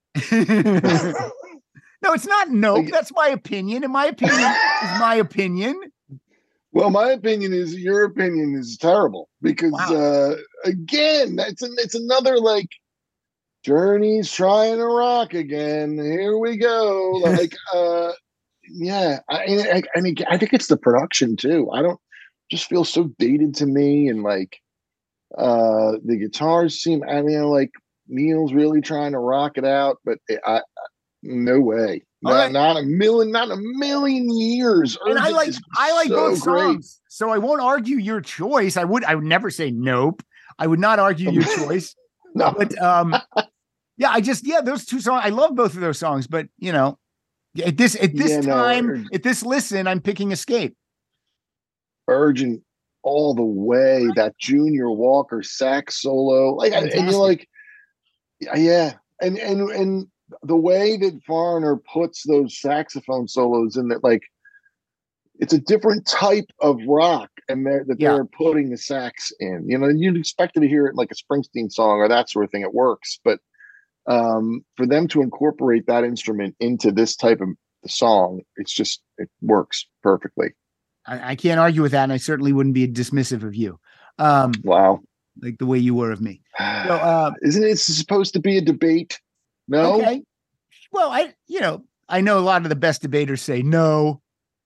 No, it's not nope. That's my opinion. And my opinion is my opinion. Well, my opinion is your opinion is terrible because again, it's another like Journey's trying to rock again. Here we go. Like yeah. I mean I think it's the production too. I don't just feel so dated to me, and like the guitars seem like Neil's really trying to rock it out, but no way. Not a million years. And I like both songs, great. so I won't argue your choice. I would never say nope. I would not argue your choice. No. But those two songs. I love both of those songs, but at this listen, I'm picking Escape. Urgent all the way. That Junior Walker sax solo, and you're like, yeah, and the way that Foreigner puts those saxophone solos in, that like it's a different type of rock, and they're putting the sax in. You'd expect to hear it like a Springsteen song or that sort of thing. It works, but for them to incorporate that instrument into this type of song, it works perfectly. I can't argue with that, and I certainly wouldn't be dismissive of you. Wow, like the way you were of me. So, isn't it supposed to be a debate? No. Okay. Well, I know a lot of the best debaters say no.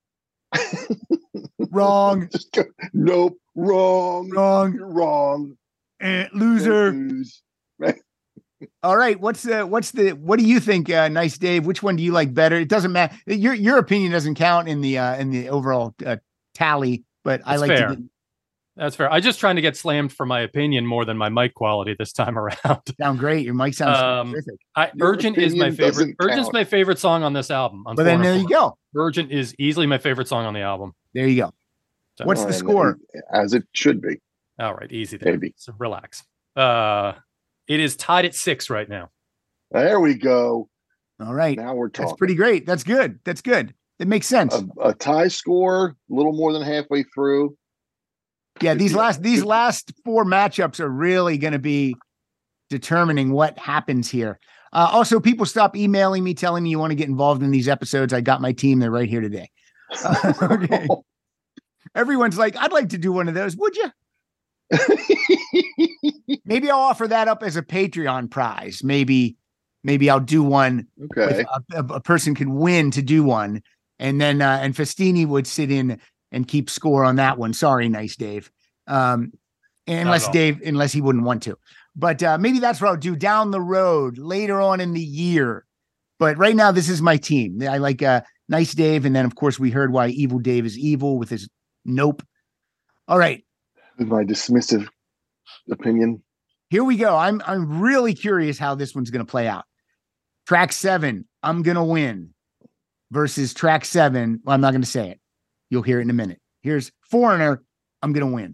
Wrong. Just go, nope. Wrong. You're wrong. Loser. Lose. All right. What do you think, Nice Dave? Which one do you like better? It doesn't matter. Your opinion doesn't count in the overall tally, but I like fair. to. That's fair. I'm just trying to get slammed for my opinion more than my mic quality this time around. Sound great. Your mic sounds terrific. Urgent is my favorite. Urgent's my favorite song on this album. But then there you go. Urgent is easily my favorite song on the album. There you go. What's the score? As it should be. All right, easy there. Maybe. So relax. It is tied at 6 right now. There we go. All right. Now we're talking. That's pretty great. That's good. That's good. It makes sense. A tie score, a little more than halfway through. Yeah, these last 4 matchups are really going to be determining what happens here. Also, people stop emailing me telling me you want to get involved in these episodes. I got my team. They're right here today. Okay. Everyone's like, I'd like to do one of those. Would you? Maybe I'll offer that up as a Patreon prize. Maybe I'll do one. Okay. A person could win to do one. And then, and Festini would sit in and keep score on that one. Sorry, Nice Dave. Unless he wouldn't want to. But maybe that's what I'll do down the road later on in the year. But right now, this is my team. I like Nice Dave. And then, of course, we heard why Evil Dave is evil with his nope. All right. With my dismissive opinion. Here we go. I'm really curious how this one's going to play out. Track 7, I'm going to win versus track 7. Well, I'm not going to say it. You'll hear it in a minute. Here's Foreigner, I'm going to win.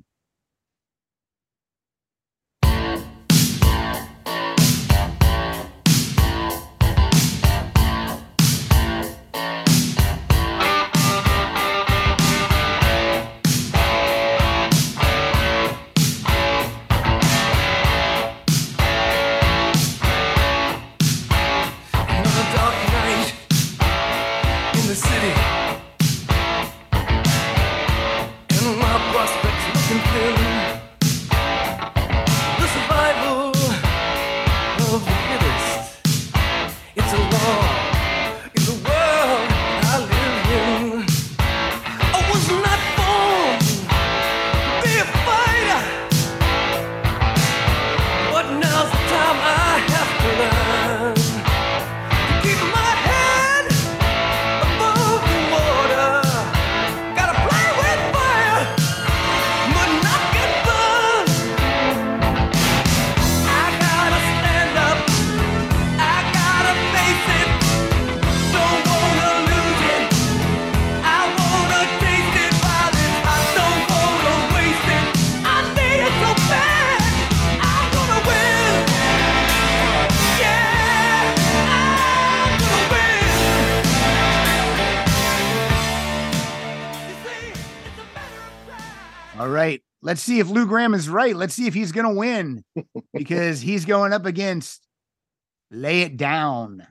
All right. Let's see if Lou Graham is right. Let's see if he's going to win because he's going up against Lay It Down.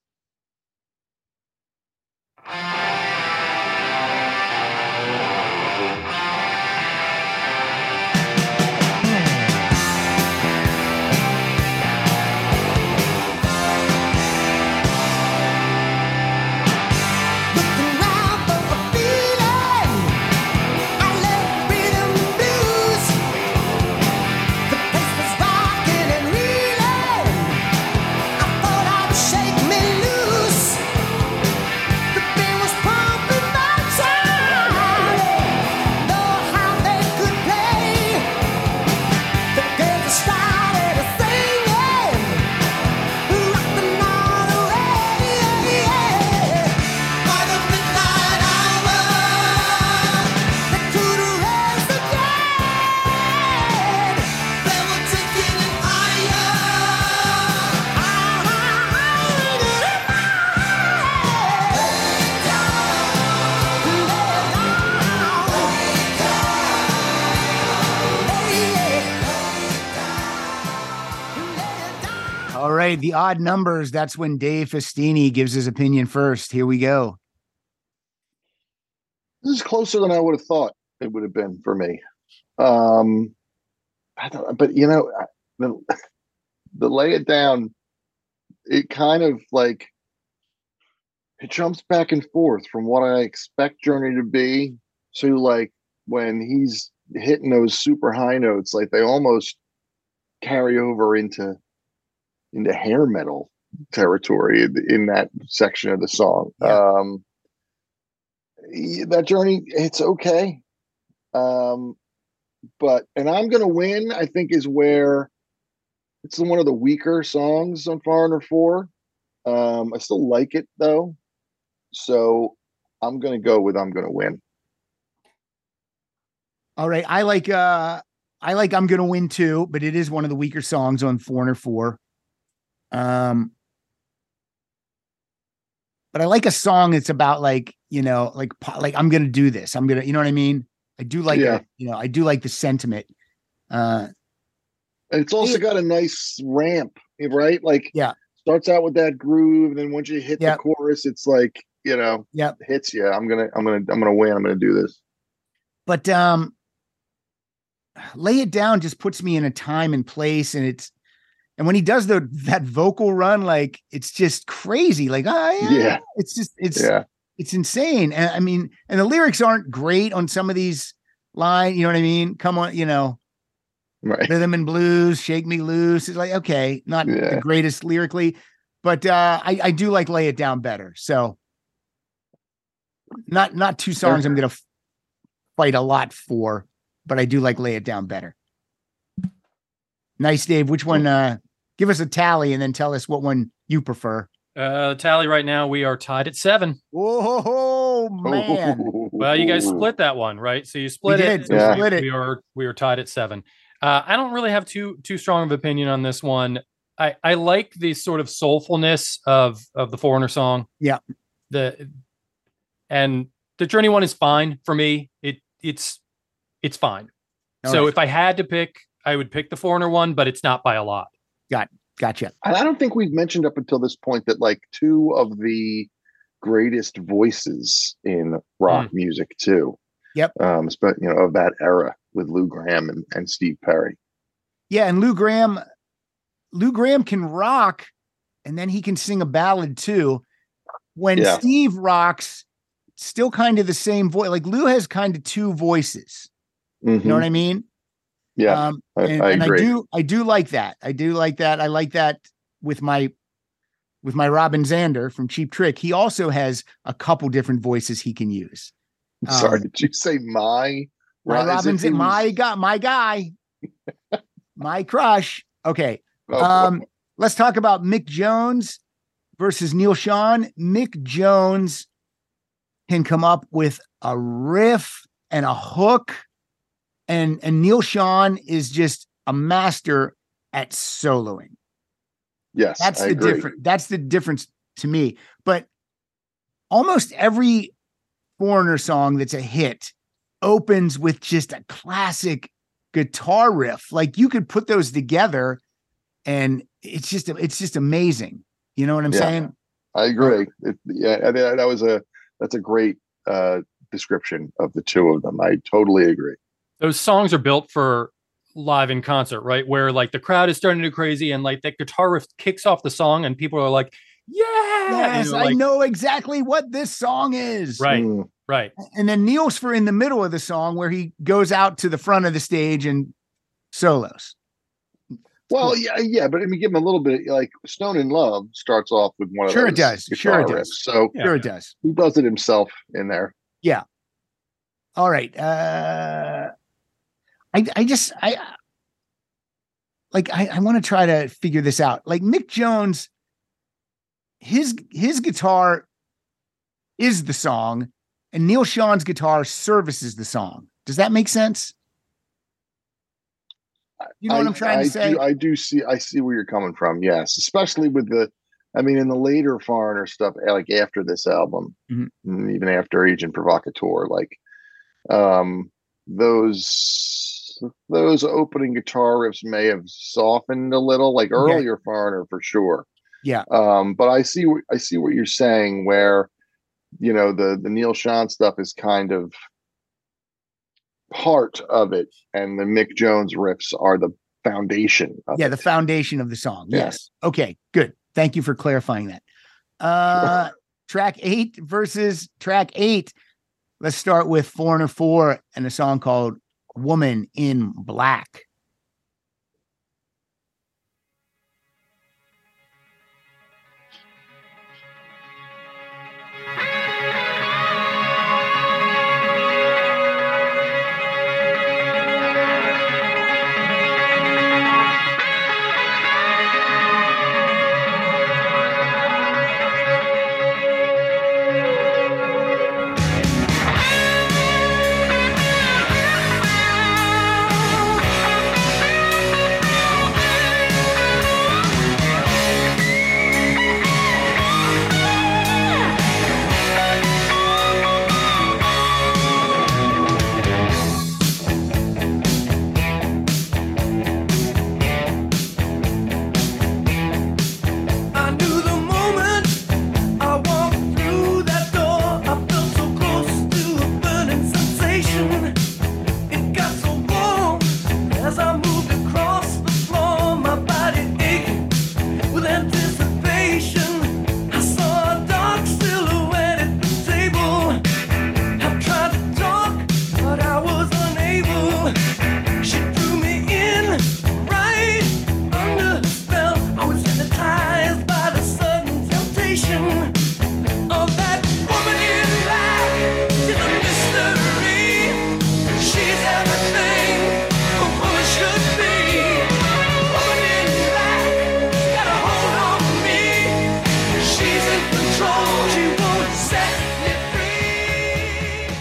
All right, the odd numbers. That's when Dave Festini gives his opinion first. Here we go. This is closer than I would have thought it would have been for me. But you know, the Lay It Down, it kind of like it jumps back and forth from what I expect Journey to be to like when he's hitting those super high notes, like they almost carry over into hair metal territory in that section of the song. Yeah. That Journey, it's okay. But I'm Gonna Win, I think, is where it's one of the weaker songs on Foreigner 4. I still like it though. So I'm gonna go with I'm Gonna Win. All right. I like I like I'm Gonna Win Too, but it is one of the weaker songs on Foreigner 4. But I like a song that's about like, you know, like I'm gonna do this. I'm gonna, you know what I mean? I do like I do like the sentiment. And it's also got a nice ramp, right? Like starts out with that groove, and then once you hit the chorus, it's like, you know, hits you. I'm gonna win. I'm gonna do this. But Lay It Down just puts me in a time and place, and when he does that vocal run, like it's just crazy. Like it's insane. And I mean, and the lyrics aren't great on some of these lines. You know what I mean? Come on, you know, right? Rhythm and Blues, Shake Me Loose. It's like, okay, not the greatest lyrically, but I do like Lay It Down better. So not two songs I'm gonna fight a lot for, but I do like Lay It Down better. Nice, Dave. Which one? Give us a tally and then tell us what one you prefer. The tally right now, we are tied at 7. Oh man! Well, you guys split that one, right? So you split it. Split it. We are tied at 7. I don't really have too strong of opinion on this one. I like the sort of soulfulness of the Foreigner song. Yeah. And the Journey one is fine for me. It's fine. All so right. if I had to pick, I would pick the Foreigner one, but it's not by a lot. Gotcha. And I don't think we've mentioned up until this point that like two of the greatest voices in rock music too. Yep. But you know, of that era with Lou Gramm and Steve Perry. Yeah, and Lou Gramm can rock, and then he can sing a ballad too. When Steve rocks, still kind of the same voice. Like Lou has kind of two voices. You know what I mean? Yeah, I agree. I do like that. I do like that. I like that with my Robin Zander from Cheap Trick. He also has a couple different voices he can use. Sorry, did you say my Robin Zander? My guy, my crush. Okay. Let's talk about Mick Jones versus Neal Schon. Mick Jones can come up with a riff and a hook. And Neal Schon is just a master at soloing. Yes, that's the difference to me. But almost every Foreigner song that's a hit opens with just a classic guitar riff. Like you could put those together, and it's just amazing. You know what I'm saying? I agree. That's a great description of the two of them. I totally agree. Those songs are built for live in concert, right? Where like the crowd is starting to go crazy and like that guitar riff kicks off the song and people are like, yes, you know, I know exactly what this song is. Right. Right. And then Neal's in the middle of the song where he goes out to the front of the stage and solos. Well, yeah, but I mean, give him a little bit. Like Stone in Love starts off with one of those. Sure it does. Riffs, so sure it does. He does it himself in there. Yeah. All right. I want to try to figure this out. Like Mick Jones, his guitar is the song, and Neal Schon's guitar services the song. Does that make sense? You know what I'm trying to say? I see where you're coming from. Yes, especially with in the later Foreigner stuff, like after this album, and even after Agent Provocateur, like those opening guitar riffs may have softened a little, like earlier Foreigner for sure. Yeah. But I see what you're saying, where you know the Neal Schon stuff is kind of part of it, and the Mick Jones riffs are the foundation of it. The foundation of the song. Yes. Okay, good. Thank you for clarifying that. Track 8 versus track 8. Let's start with Foreigner 4 and a song called Woman in Black. Won't you set me free?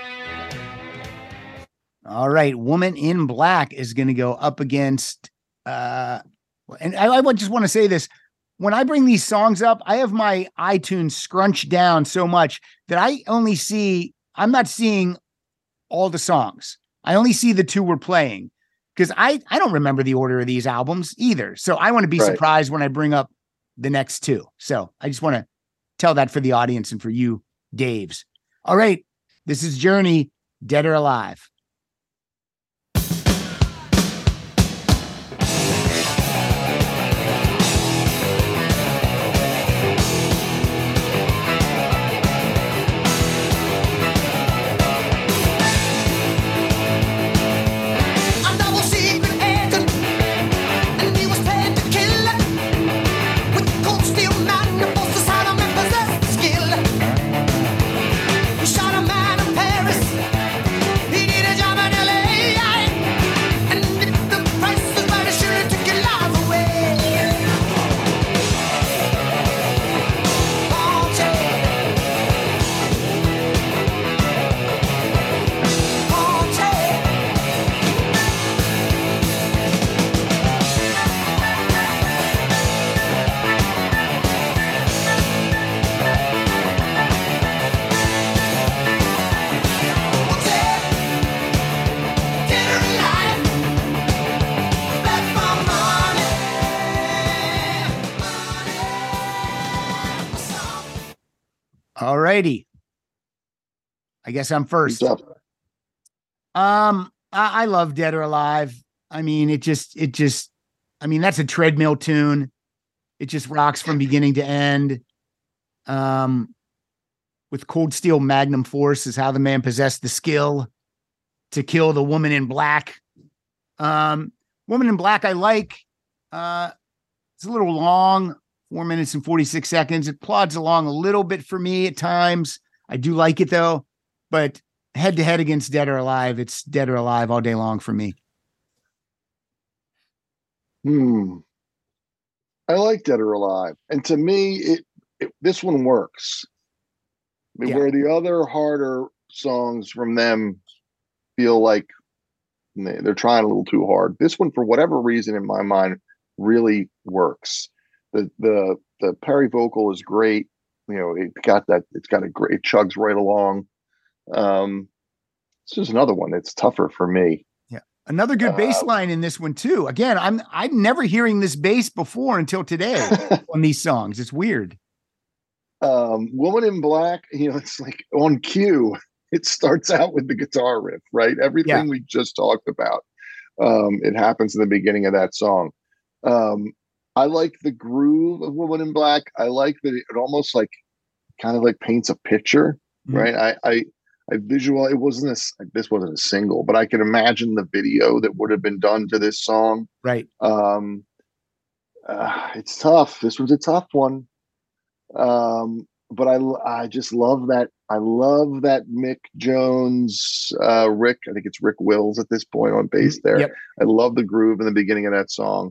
All right, Woman in Black is going to go up against. And I would just want to say this. When I bring these songs up, I have my iTunes scrunched down so much that I'm not seeing all the songs. I only see the two we're playing because I don't remember the order of these albums either. So I want to be surprised when I bring up the next two. So I just want to tell that for the audience and for you, Daves. All right, this is Journey, Dead or Alive. All righty. I guess I'm first. I love Dead or Alive. I mean, that's a treadmill tune. It just rocks from beginning to end. With Cold Steel Magnum Force is how the man possessed the skill to kill the woman in black. Woman in Black, I like. It's a little long. 4 minutes and 46 seconds. It plods along a little bit for me at times. I do like it though, but head to head against Dead or Alive, it's Dead or Alive all day long for me. I like Dead or Alive. And to me, this one works. Where the other harder songs from them feel like they're trying a little too hard. This one, for whatever reason in my mind, really works. The Perry vocal is great. It's got a great, it chugs right along. This is another one that's tougher for me. Yeah. Another good bass line in this one too. Again, I'm never hearing this bass before until today on these songs. It's weird. Woman in Black, it's like on cue. It starts out with the guitar riff, right? Everything we just talked about. It happens in the beginning of that song. I like the groove of Woman in Black. I like that it almost like kind of like paints a picture, right? I visualize this wasn't a single, but I can imagine the video that would have been done to this song. Right. It's tough. This was a tough one. But I just love that. I love that Mick Jones, Rick. I think it's Rick Wills at this point on bass there. Yep. I love the groove in the beginning of that song.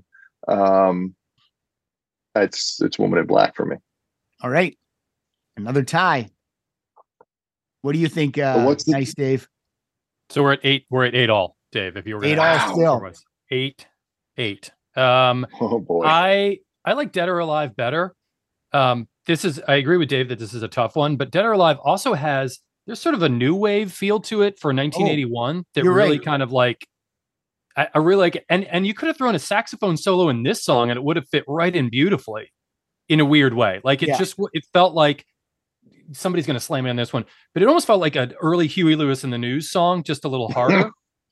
It's Woman in Black for me. All right. Another tie. What do you think? Nice, Dave. So we're at 8. We're at 8 all, Dave. If you were 8 all still. 8. Oh boy. I like Dead or Alive better. I agree with Dave that this is a tough one, but Dead or Alive also there's sort of a new wave feel to it for 1981 that really kind of like, I really like it. And you could have thrown a saxophone solo in this song and it would have fit right in beautifully in a weird way. Like it felt like somebody's going to slam me on this one, but it almost felt like an early Huey Lewis and the News song, just a little harder.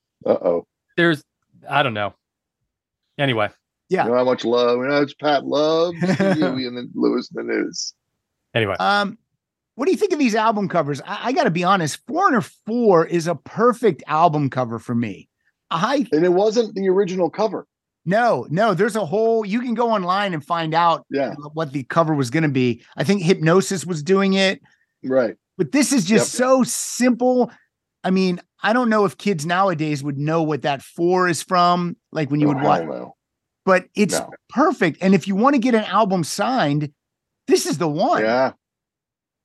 I don't know. Anyway. Yeah. You know how much love, it's Pat loves Huey and then Lewis and the News. Anyway. What do you think of these album covers? I got to be honest. Foreigner 4 is a perfect album cover for me. And it wasn't the original cover. No, there's a whole, you can go online and find out what the cover was going to be. I think Hypnosis was doing it. Right. But this is just so simple. I mean, I don't know if kids nowadays would know what that 4 is from, like when you would watch. But it's perfect. And if you want to get an album signed, this is the one. Yeah.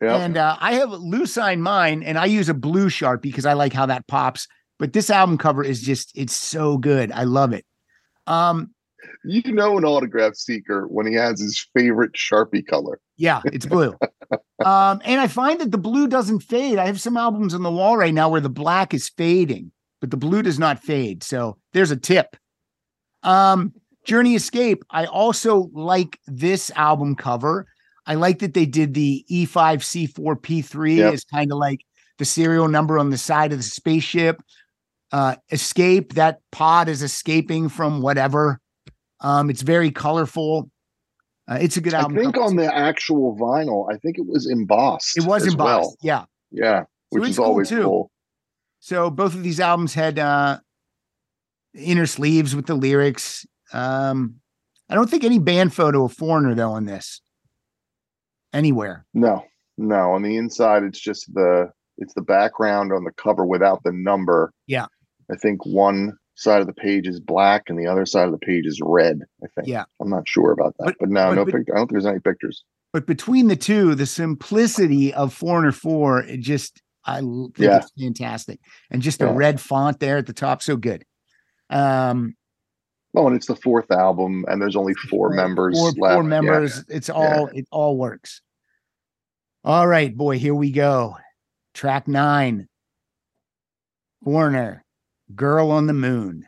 Yep. And I have Lucine mine, and I use a blue Sharpie because I like how that pops. But this album cover is it's so good. I love it. You know an autograph seeker when he has his favorite Sharpie color. Yeah, it's blue. And I find that the blue doesn't fade. I have some albums on the wall right now where the black is fading, but the blue does not fade. So there's a tip. Journey Escape. I also like this album cover. I like that they did the E5C4P3 as kind of like the serial number on the side of the spaceship. Escape, that pod is escaping from whatever. It's very colorful. It's a good album. I think on the actual vinyl, I think it was embossed. It was embossed. Well. Yeah. Which so is always cool. So both of these albums had inner sleeves with the lyrics. I don't think any band photo of Foreigner though on this anywhere. No. On the inside, it's just the background on the cover without the number. Yeah. I think one side of the page is black and the other side of the page is red. I think. Yeah. I'm not sure about that, but no picture. I don't think there's any pictures. But between the two, the simplicity of Foreigner 4, I think it's fantastic. And just the red font there at the top, so good. And it's the fourth album, and there's only four members left. Four members. Yeah. It all works. All right, boy, here we go. Track 9. Foreigner, Girl on the Moon.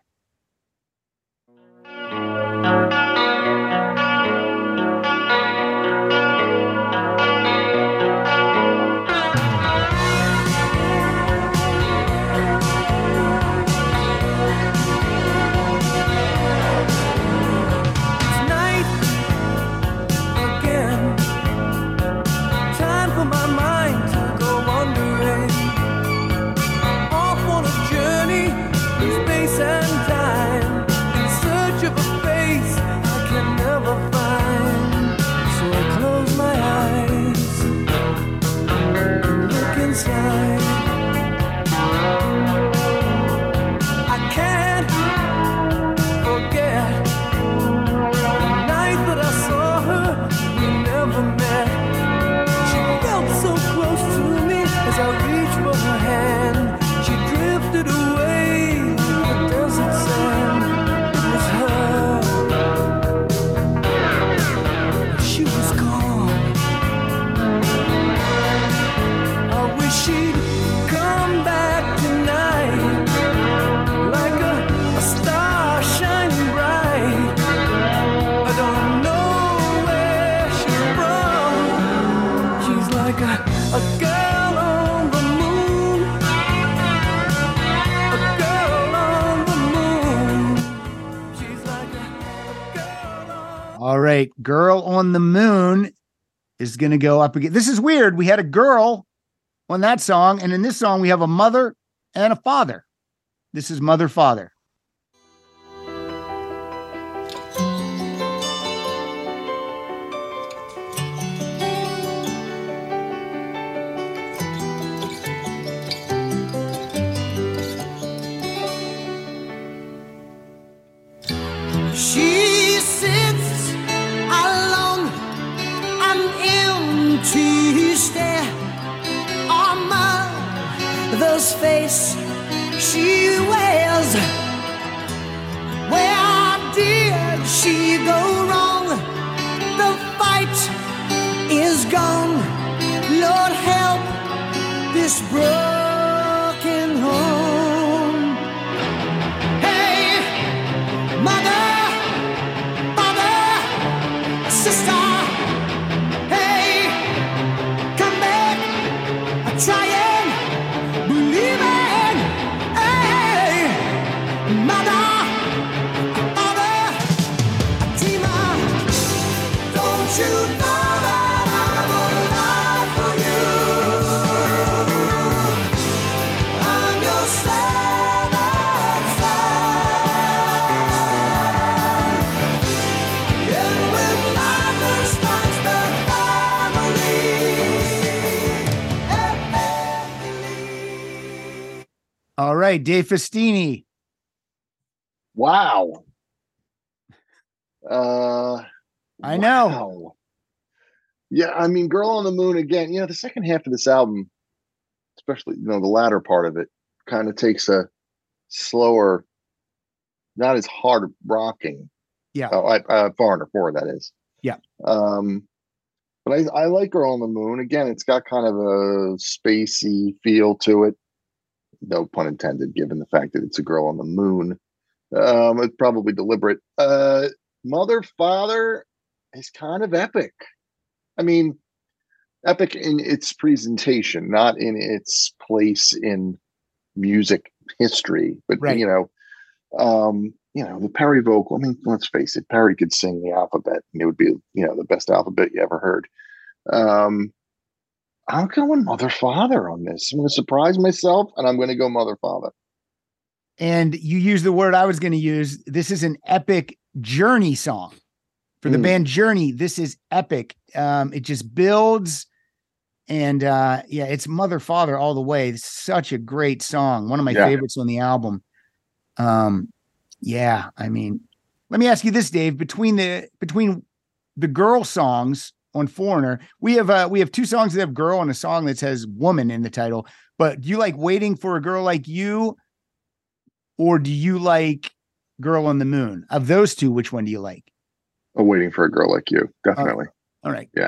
All right, Girl on the Moon is going to go up again. This is weird. We had a girl on that song, and in this song, we have a mother and a father. This is Mother, Father. She sits alone, an empty stare on mother's face. She wears. Where did she go wrong? The fight is gone. Lord help this broken home. Hey, mother. Sister, hey, come back, try and believe it. Hey, mother, father, a dreamer, don't you know that I'm alive for you? I'm your seventh son. And when all right, Dave Festini. Wow. I know. Wow. Yeah, I mean, Girl on the Moon again. The second half of this album, especially the latter part of it, kind of takes a slower, not as hard rocking. Yeah. Foreigner 4, that is. Yeah. But I like Girl on the Moon. Again, it's got kind of a spacey feel to it. No pun intended, given the fact that it's a girl on the moon. It's probably deliberate. Mother, Father is kind of epic. I mean, epic in its presentation, not in its place in music history. But, right. The Perry vocal, I mean, let's face it, Perry could sing the alphabet and it would be, the best alphabet you ever heard. I'm going Mother, Father on this. I'm going to surprise myself and I'm going to go Mother, Father. And you use the word I was going to use. This is an epic Journey song. For the band Journey, this is epic. It just builds. And it's Mother, Father all the way. It's such a great song. One of my favorites on the album. I mean, let me ask you this, Dave. Between the girl songs on Foreigner, we have two songs that have girl and a song that says woman in the title. But do you like Waiting for a Girl Like You, or do you like Girl on the Moon? Of those two, which one do you like? Waiting for a Girl Like You, definitely. All right. Yeah.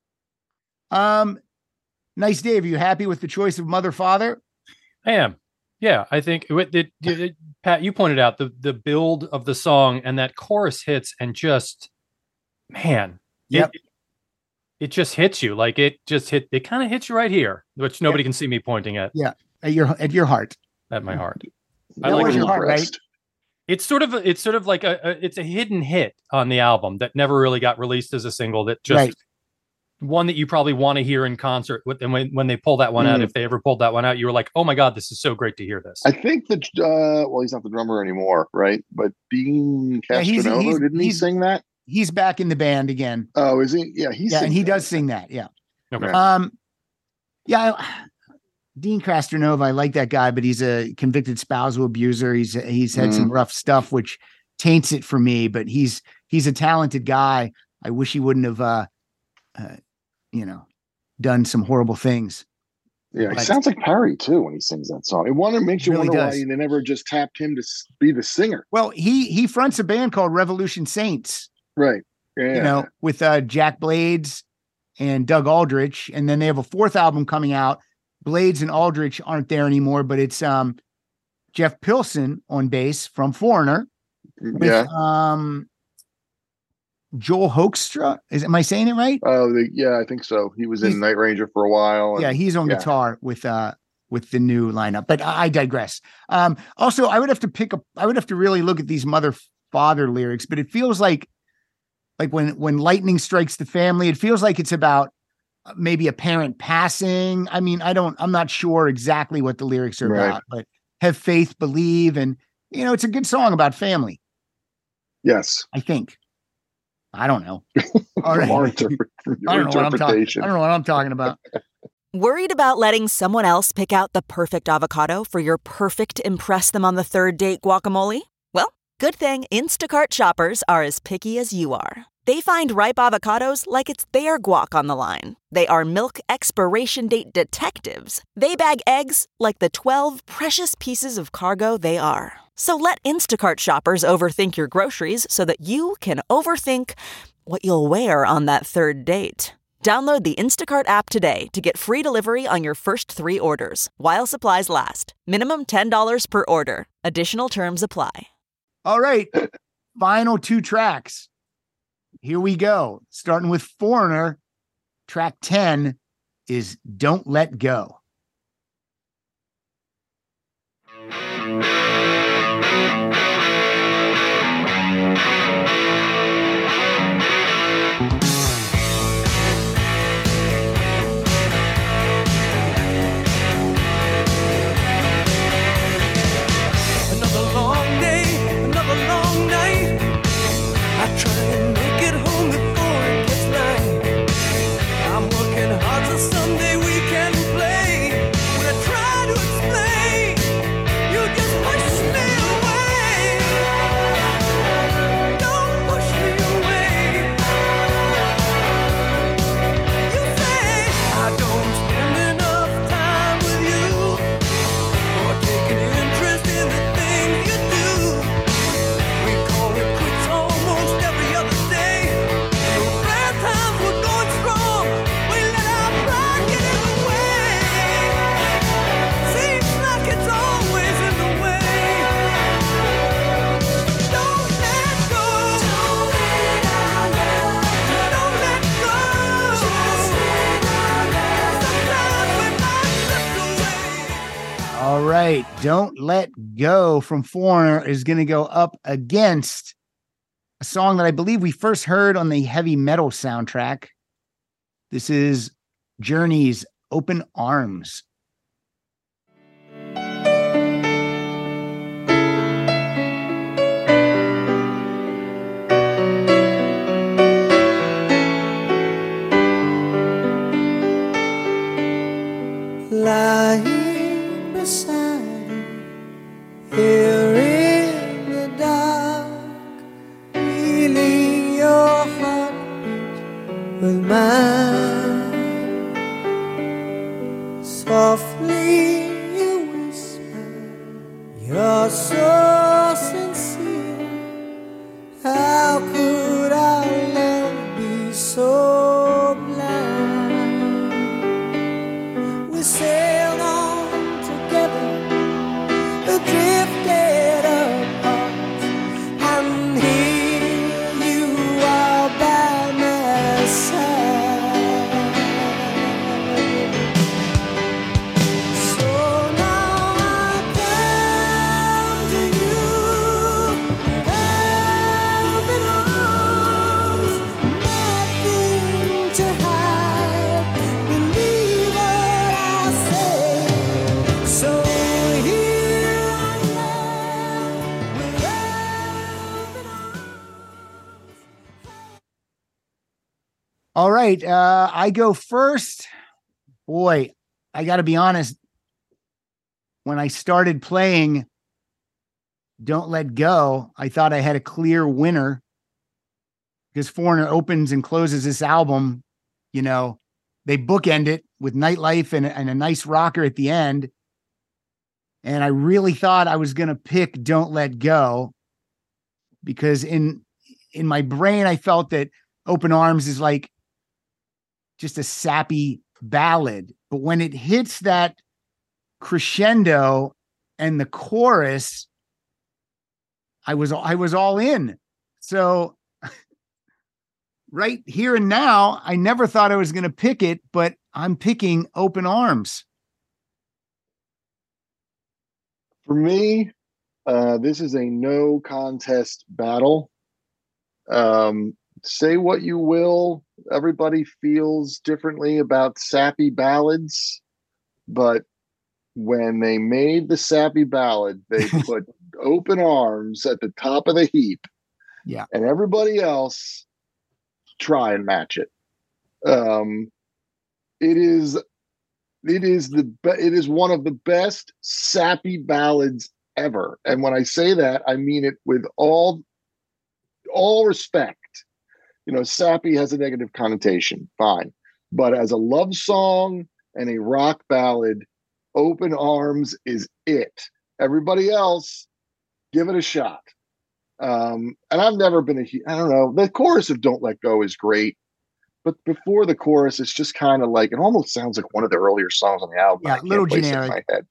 Nice, Dave. Are you happy with the choice of Mother, Father? I am. Yeah, I think Pat, you pointed out the build of the song and that chorus hits and just, man, it just hits you. Like it kind of hits you right here, which nobody can see me pointing at. Yeah, at your heart. At my heart. I like your heart, right? It's sort of like it's a hidden hit on the album that never really got released as a single. That just one that you probably want to hear in concert. And when they pull that one out, if they ever pulled that one out, you were like, oh my God, this is so great to hear this. I think that, he's not the drummer anymore, right? But Dean Castronova, didn't he sing that? He's back in the band again. Oh, is he? Yeah, and he does sing that. Yeah. Okay. Dean Castronova, I like that guy, but he's a convicted spousal abuser. He's had some rough stuff, which taints it for me, but he's a talented guy. I wish he wouldn't have, done some horrible things. Yeah, it sounds like Perry too when he sings that song. It makes you wonder why they never just tapped him to be the singer. Well, he fronts a band called Revolution Saints, right? Yeah. With Jack Blades and Doug Aldrich, and then they have a fourth album coming out. Blades and Aldrich aren't there anymore, but it's Jeff Pilson on bass from Foreigner. With, Joel Hoekstra. Am I saying it right? Oh, I think so. He was in Night Ranger for a while. He's on guitar with the new lineup. But I digress. Also, I would have to really look at these Mother, Father lyrics. But it feels like when lightning strikes the family, it feels like it's about maybe a parent passing. I mean, I'm not sure exactly what the lyrics are about, but have faith, believe, and it's a good song about family. Yes, I think. I don't know. All right. I don't know what I'm talking about. Worried about letting someone else pick out the perfect avocado for your perfect impress them on the third date guacamole? Well, good thing Instacart shoppers are as picky as you are. They find ripe avocados like it's their guac on the line. They are milk expiration date detectives. They bag eggs like the 12 precious pieces of cargo they are. So let Instacart shoppers overthink your groceries so that you can overthink what you'll wear on that third date. Download the Instacart app today to get free delivery on your first 3 orders, while supplies last. Minimum $10 per order. Additional terms apply. All right. Final 2 tracks. Here we go. Starting with Foreigner. Track 10 is Don't Let Go. Someday we can play. When I try to explain, you just push me away. Don't push me away. right. Don't Let Go from Foreigner is going to go up against a song that I believe we first heard on the Heavy Metal soundtrack. This is Journey's Open Arms. Lying beside you, here in the dark, feeling your heartbeat with mine. Softly you whisper, you're so sincere. How could our love be so blind? We sailed on together, drifted apart, and here you are by my side. So now I come to you, open arms, nothing to hide. Believe what I say. So here I am with open arms. All right. I go first. Boy, I got to be honest. When I started playing Don't Let Go, I thought I had a clear winner because Foreigner opens and closes this album. You know, they bookend it with Nightlife and a nice rocker at the end. And I really thought I was going to pick Don't Let Go because in my brain, I felt that Open Arms is like just a sappy ballad. But when it hits that crescendo and the chorus, I was all in. So right here and now, I never thought I was going to pick it, but I'm picking Open Arms. For me, this is a no contest battle. Say what you will. Everybody feels differently about sappy ballads, but when they made the sappy ballad, they put Open Arms at the top of the heap. Yeah. And everybody else try and match it. It is one of the best sappy ballads ever. And when I say that, I mean it with all respect. You know, sappy has a negative connotation, fine. But as a love song and a rock ballad, Open Arms is it. Everybody else, give it a shot. And I've never been I don't know, the chorus of Don't Let Go is great. But before the chorus, it's just kind of like, it almost sounds like one of the earlier songs on the album. Yeah, I a little can't place it in generic. my head.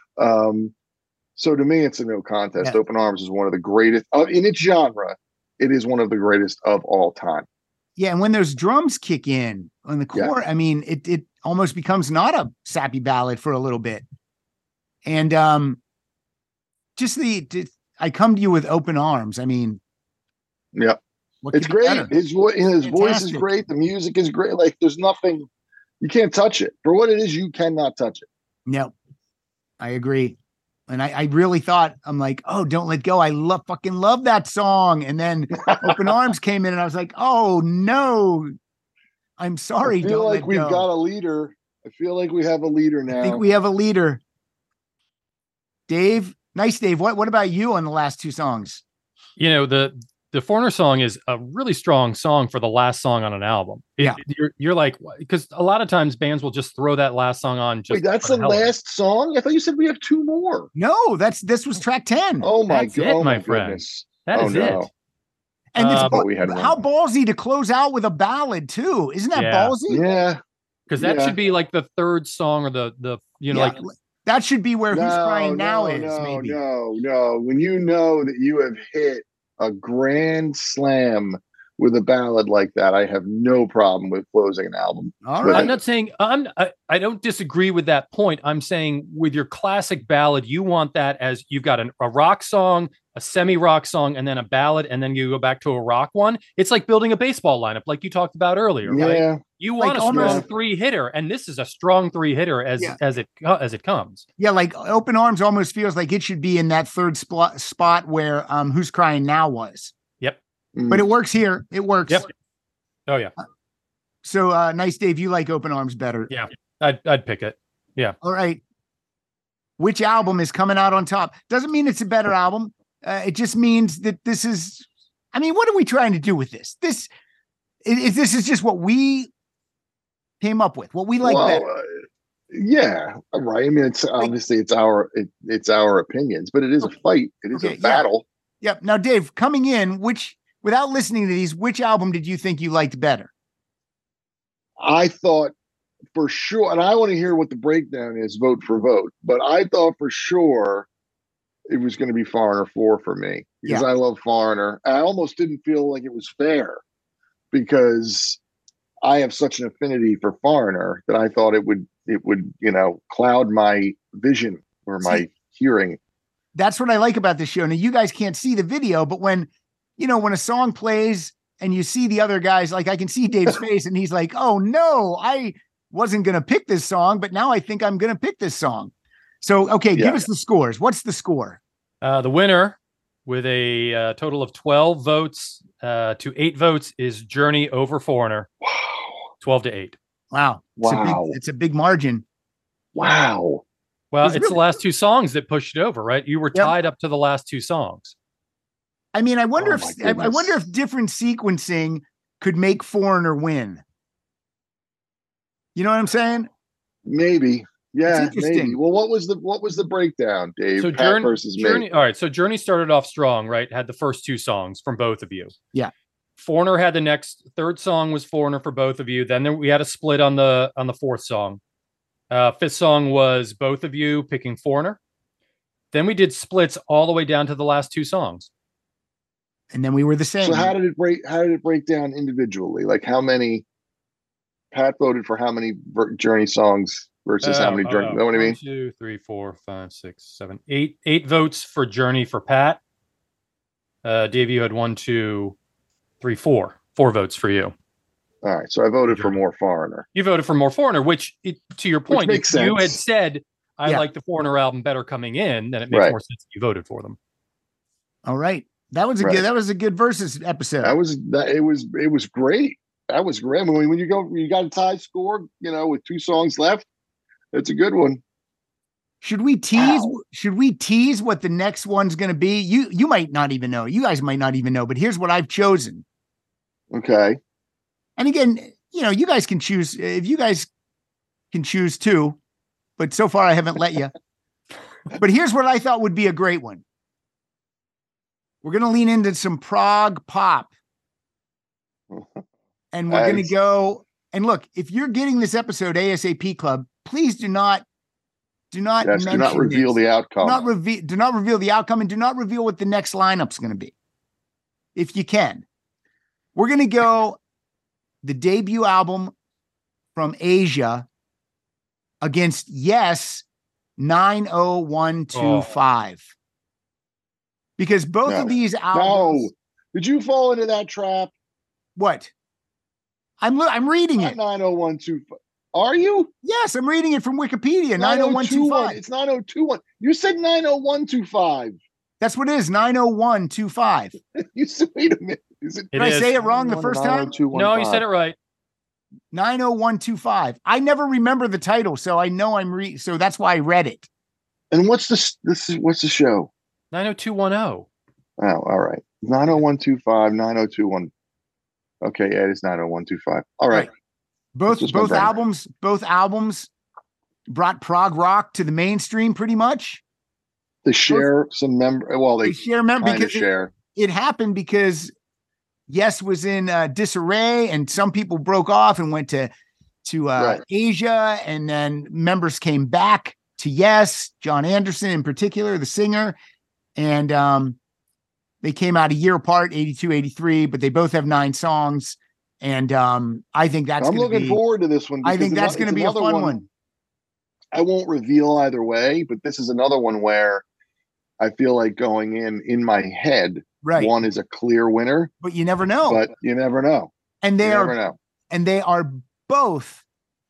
So to me, it's a no contest. Yeah. Open Arms is one of the greatest in its genre. It is one of the greatest of all time. Yeah, and when those drums kick in on the core, I mean, it almost becomes not a sappy ballad for a little bit. And just I come to you with Open Arms. I mean, yeah, it's great. Better? His voice is Fantastic. great. The music is great. Like there's nothing, you can't touch it for what it is. You cannot touch it. No, I agree. And I really thought, I'm like, oh, Don't Let Go. I fucking love that song. And then Open Arms came in and I was like, oh no, I'm sorry. I feel Don't like Let we've Go. got a leader. I feel like we have a leader now. I think we have a leader. Dave, nice Dave. What about you on the last two songs? You know, the Foreigner song is a really strong song for the last song on an album. Yeah. You're like, because a lot of times bands will just throw that last song on. Just Wait, that's for the hell of it. last song? I thought you said we have two more. No, this was track 10. Oh my That's it, god, my friend. goodness. That Oh, is no. it. And it's but we had one how more. ballsy to close out with a ballad too. Isn't that Yeah. ballsy? Yeah. Because that Yeah. should be like the third song or the you know, Yeah, like that should be where Who's Crying Now is. No, Maybe. no. When you know that you have hit a grand slam with a ballad like that, I have no problem with closing an album. All with right. I'm not saying I don't disagree with that point. I'm saying with your classic ballad, you want that as you've got a rock song, a semi-rock song, and then a ballad, and then you go back to a rock one. It's like building a baseball lineup, like you talked about earlier, right? You want Like a strong almost- 3-hitter, and this is a strong 3-hitter as it comes. Yeah, like Open Arms almost feels like it should be in that third spot where Who's Crying Now was. But it works here. It works. Yep. Oh yeah. So Nice Dave, you like Open Arms better. Yeah. I'd pick it. Yeah. All right. Which album is coming out on top? Doesn't mean it's a better album. It just means that this is, I mean, what are we trying to do with this? This is just what we came up with, what we like better. Yeah, right. I mean, it's obviously it's our opinions, but it is a fight. It is a battle. Yep. Now, Dave, coming in, without listening to these, which album did you think you liked better? I thought for sure, and I want to hear what the breakdown is, vote for vote, but I thought for sure it was going to be Foreigner 4 for me because I love Foreigner. I almost didn't feel like it was fair because I have such an affinity for Foreigner that I thought it would, cloud my vision or my hearing. That's what I like about this show. Now, you guys can't see the video, but when a song plays and you see the other guys, like I can see Dave's face and he's like, oh no, I wasn't going to pick this song, but now I think I'm going to pick this song. So, okay, give us the scores. What's the score? The winner with a total of 12 votes to 8 votes is Journey over Foreigner. Wow. 12-8. Wow. It's a big margin. Wow. Well, it's the last two songs that pushed it over, right? You were tied up to the last two songs. I mean, I wonder if different sequencing could make Foreigner win. You know what I'm saying? Maybe. Yeah, it's interesting. Maybe. Well, what was the breakdown, Dave? So Pat versus Journey. All right. So Journey started off strong, right? Had the first two songs from both of you. Yeah. Foreigner had the next third song was Foreigner for both of you. Then we had a split on the fourth song. Fifth song was both of you picking Foreigner. Then we did splits all the way down to the last two songs. And then we were the same. So how did it break down individually? Like how many Pat voted for how many Journey songs versus how many Journey? You know what I mean? 1, 2, 3, 4, 5, 6, 7, 8. 8 votes for Journey for Pat. Dave, you had 1, 2, 3, 4. 4 votes for you. All right. So I voted for more Foreigner. You voted for more Foreigner, which to your point, makes if you sense. had said I like the Foreigner album better coming in, then it makes more sense that you voted for them. All right. That was a good versus episode. It was great. That was great. I mean, when you got a tie score, with 2 songs left, it's a good one. Should we tease? Wow. Should we tease what the next one's going to be? You might not even know. You guys might not even know. But here's what I've chosen. Okay. And again, you guys can choose if you guys can choose too. But so far, I haven't let you. But here's what I thought would be a great one. We're going to lean into some prog pop. And we're going to go. And look, if you're getting this episode ASAP Club, please do not reveal the outcome. Do not reveal the outcome and do not reveal what the next lineup's going to be. If you can. We're going to go the debut album from Asia against Yes 90125. Because both of these albums. No. Did you fall into that trap? What? I'm reading it. 90125. Are you? Yes, I'm reading it from Wikipedia. 90125. It's 9021. You said 90125. That's what it is. 90125. You said, wait a minute. Did I say it wrong the first time? No, you said it right. 90125. I never remember the title, so I know so that's why I read it. And what's the show? 90210. Oh, all right. 90125, 9021. Okay, yeah, it is 90125. All right. Both albums brought prog rock to the mainstream pretty much. They share some they share because share. It happened because Yes was in disarray and some people broke off and went to Asia, and then members came back to Yes, John Anderson in particular, the singer. And They came out a year apart, 82, 83, but they both have 9 songs. And I think that's I'm looking forward to this one. I think that's going to be a fun one. I won't reveal either way, but this is another one where I feel like going in my head, right, one is a clear winner. But you never know. But you never know. And they are both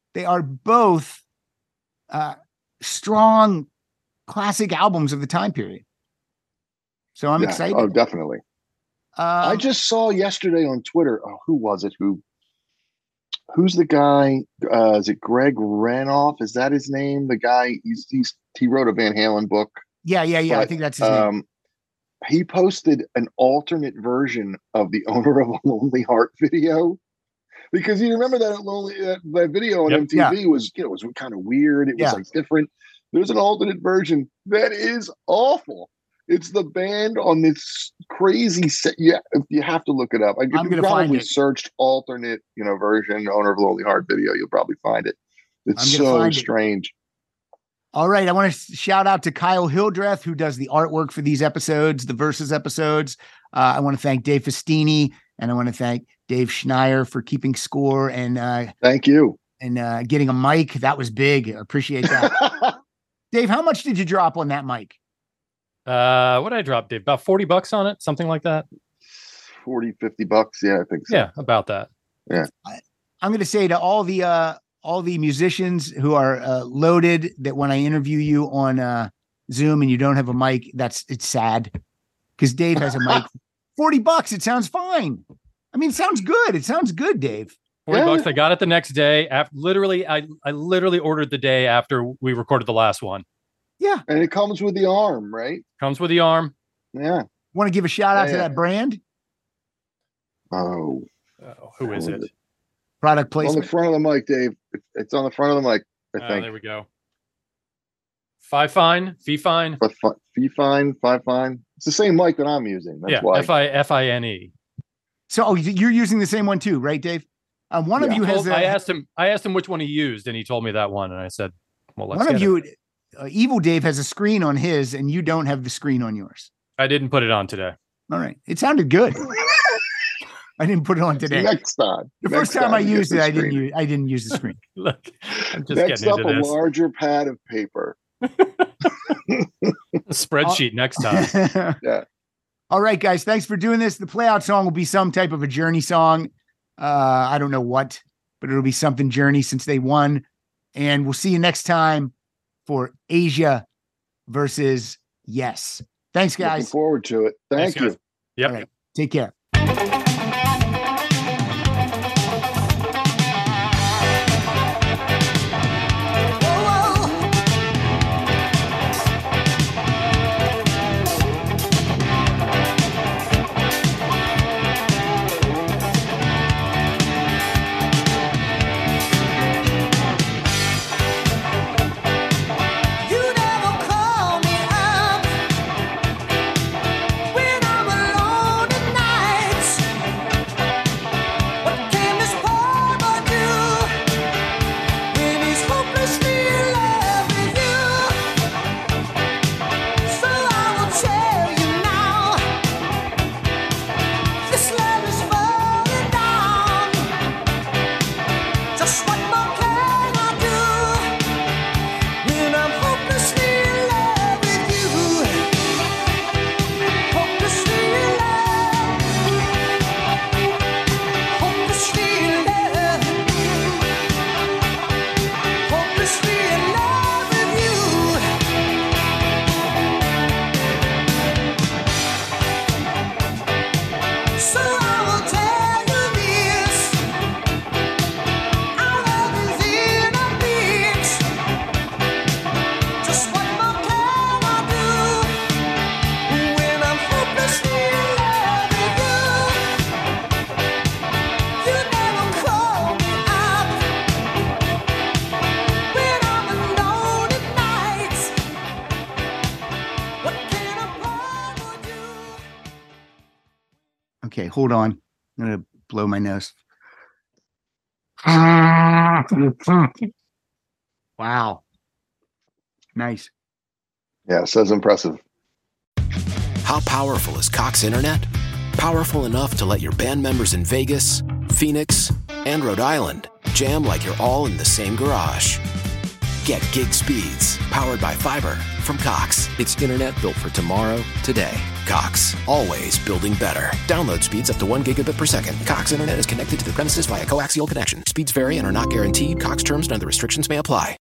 strong classic albums of the time period. So I'm excited. Oh, definitely. I just saw yesterday on Twitter. Oh, who was it? Who's the guy? Is it Greg Renoff? Is that his name? The guy he wrote a Van Halen book. Yeah. But, I think that's his name. He posted an alternate version of the Owner of a Lonely Heart video. Because you remember that video on MTV was kind of weird. It was like different. There's an alternate version that is awful. It's the band on this crazy set. Yeah, you have to look it up. I'm going to find it. Searched alternate, version Owner of a Lonely Heart video. You'll probably find it. It's so strange. All right. I want to shout out to Kyle Hildreth, who does the artwork for these episodes, the Versus episodes. I want to thank Dave Festini, and I want to thank Dave Schneier for keeping score. And thank you. And getting a mic. That was big. I appreciate that. Dave, how much did you drop on that mic? What did I drop, Dave? About $40 on it, something like that. $40, $50. Yeah, I think so. Yeah, about that. Yeah. I'm going to say to all the musicians who are loaded that when I interview you on Zoom and you don't have a mic, it's sad because Dave has a mic. $40. It sounds fine. I mean, it sounds good. It sounds good, Dave. $40. I got it the next day. I literally ordered the day after we recorded the last one. Yeah. And it comes with the arm, right? Comes with the arm. Yeah. Want to give a shout out to that brand? Oh, who is it? Product placement. On the front of the mic, Dave. It's on the front of the mic, I think. There we go. Fifine. Fifine. It's the same mic that I'm using. That's why. Fine. So, you're using the same one too, right, Dave? One of you has. I asked him which one he used, and he told me that one, and I said, "Well, let's." One of you, Evil Dave, has a screen on his, and you don't have the screen on yours. I didn't put it on today. All right, it sounded good. I didn't put it on today. Next time. The first time I used it, I didn't use the screen. Look, I'm just next getting up, into this. A larger pad of paper. Spreadsheet next time. Yeah. All right, guys. Thanks for doing this. The playout song will be some type of a Journey song. I don't know what, but it'll be something Journey since they won. And we'll see you next time for Asia versus Yes. Thanks, guys. Looking forward to it. Thank you. Yep. All right. Take care. Okay, hold on. I'm going to blow my nose. Wow. Nice. Yeah, it says impressive. How powerful is Cox Internet? Powerful enough to let your band members in Vegas, Phoenix, and Rhode Island jam like you're all in the same garage. Get gig speeds powered by fiber from Cox. It's internet built for tomorrow, today. Cox, always building better. Download speeds up to 1 gigabit per second. Cox Internet is connected to the premises via coaxial connection. Speeds vary and are not guaranteed. Cox terms and other restrictions may apply.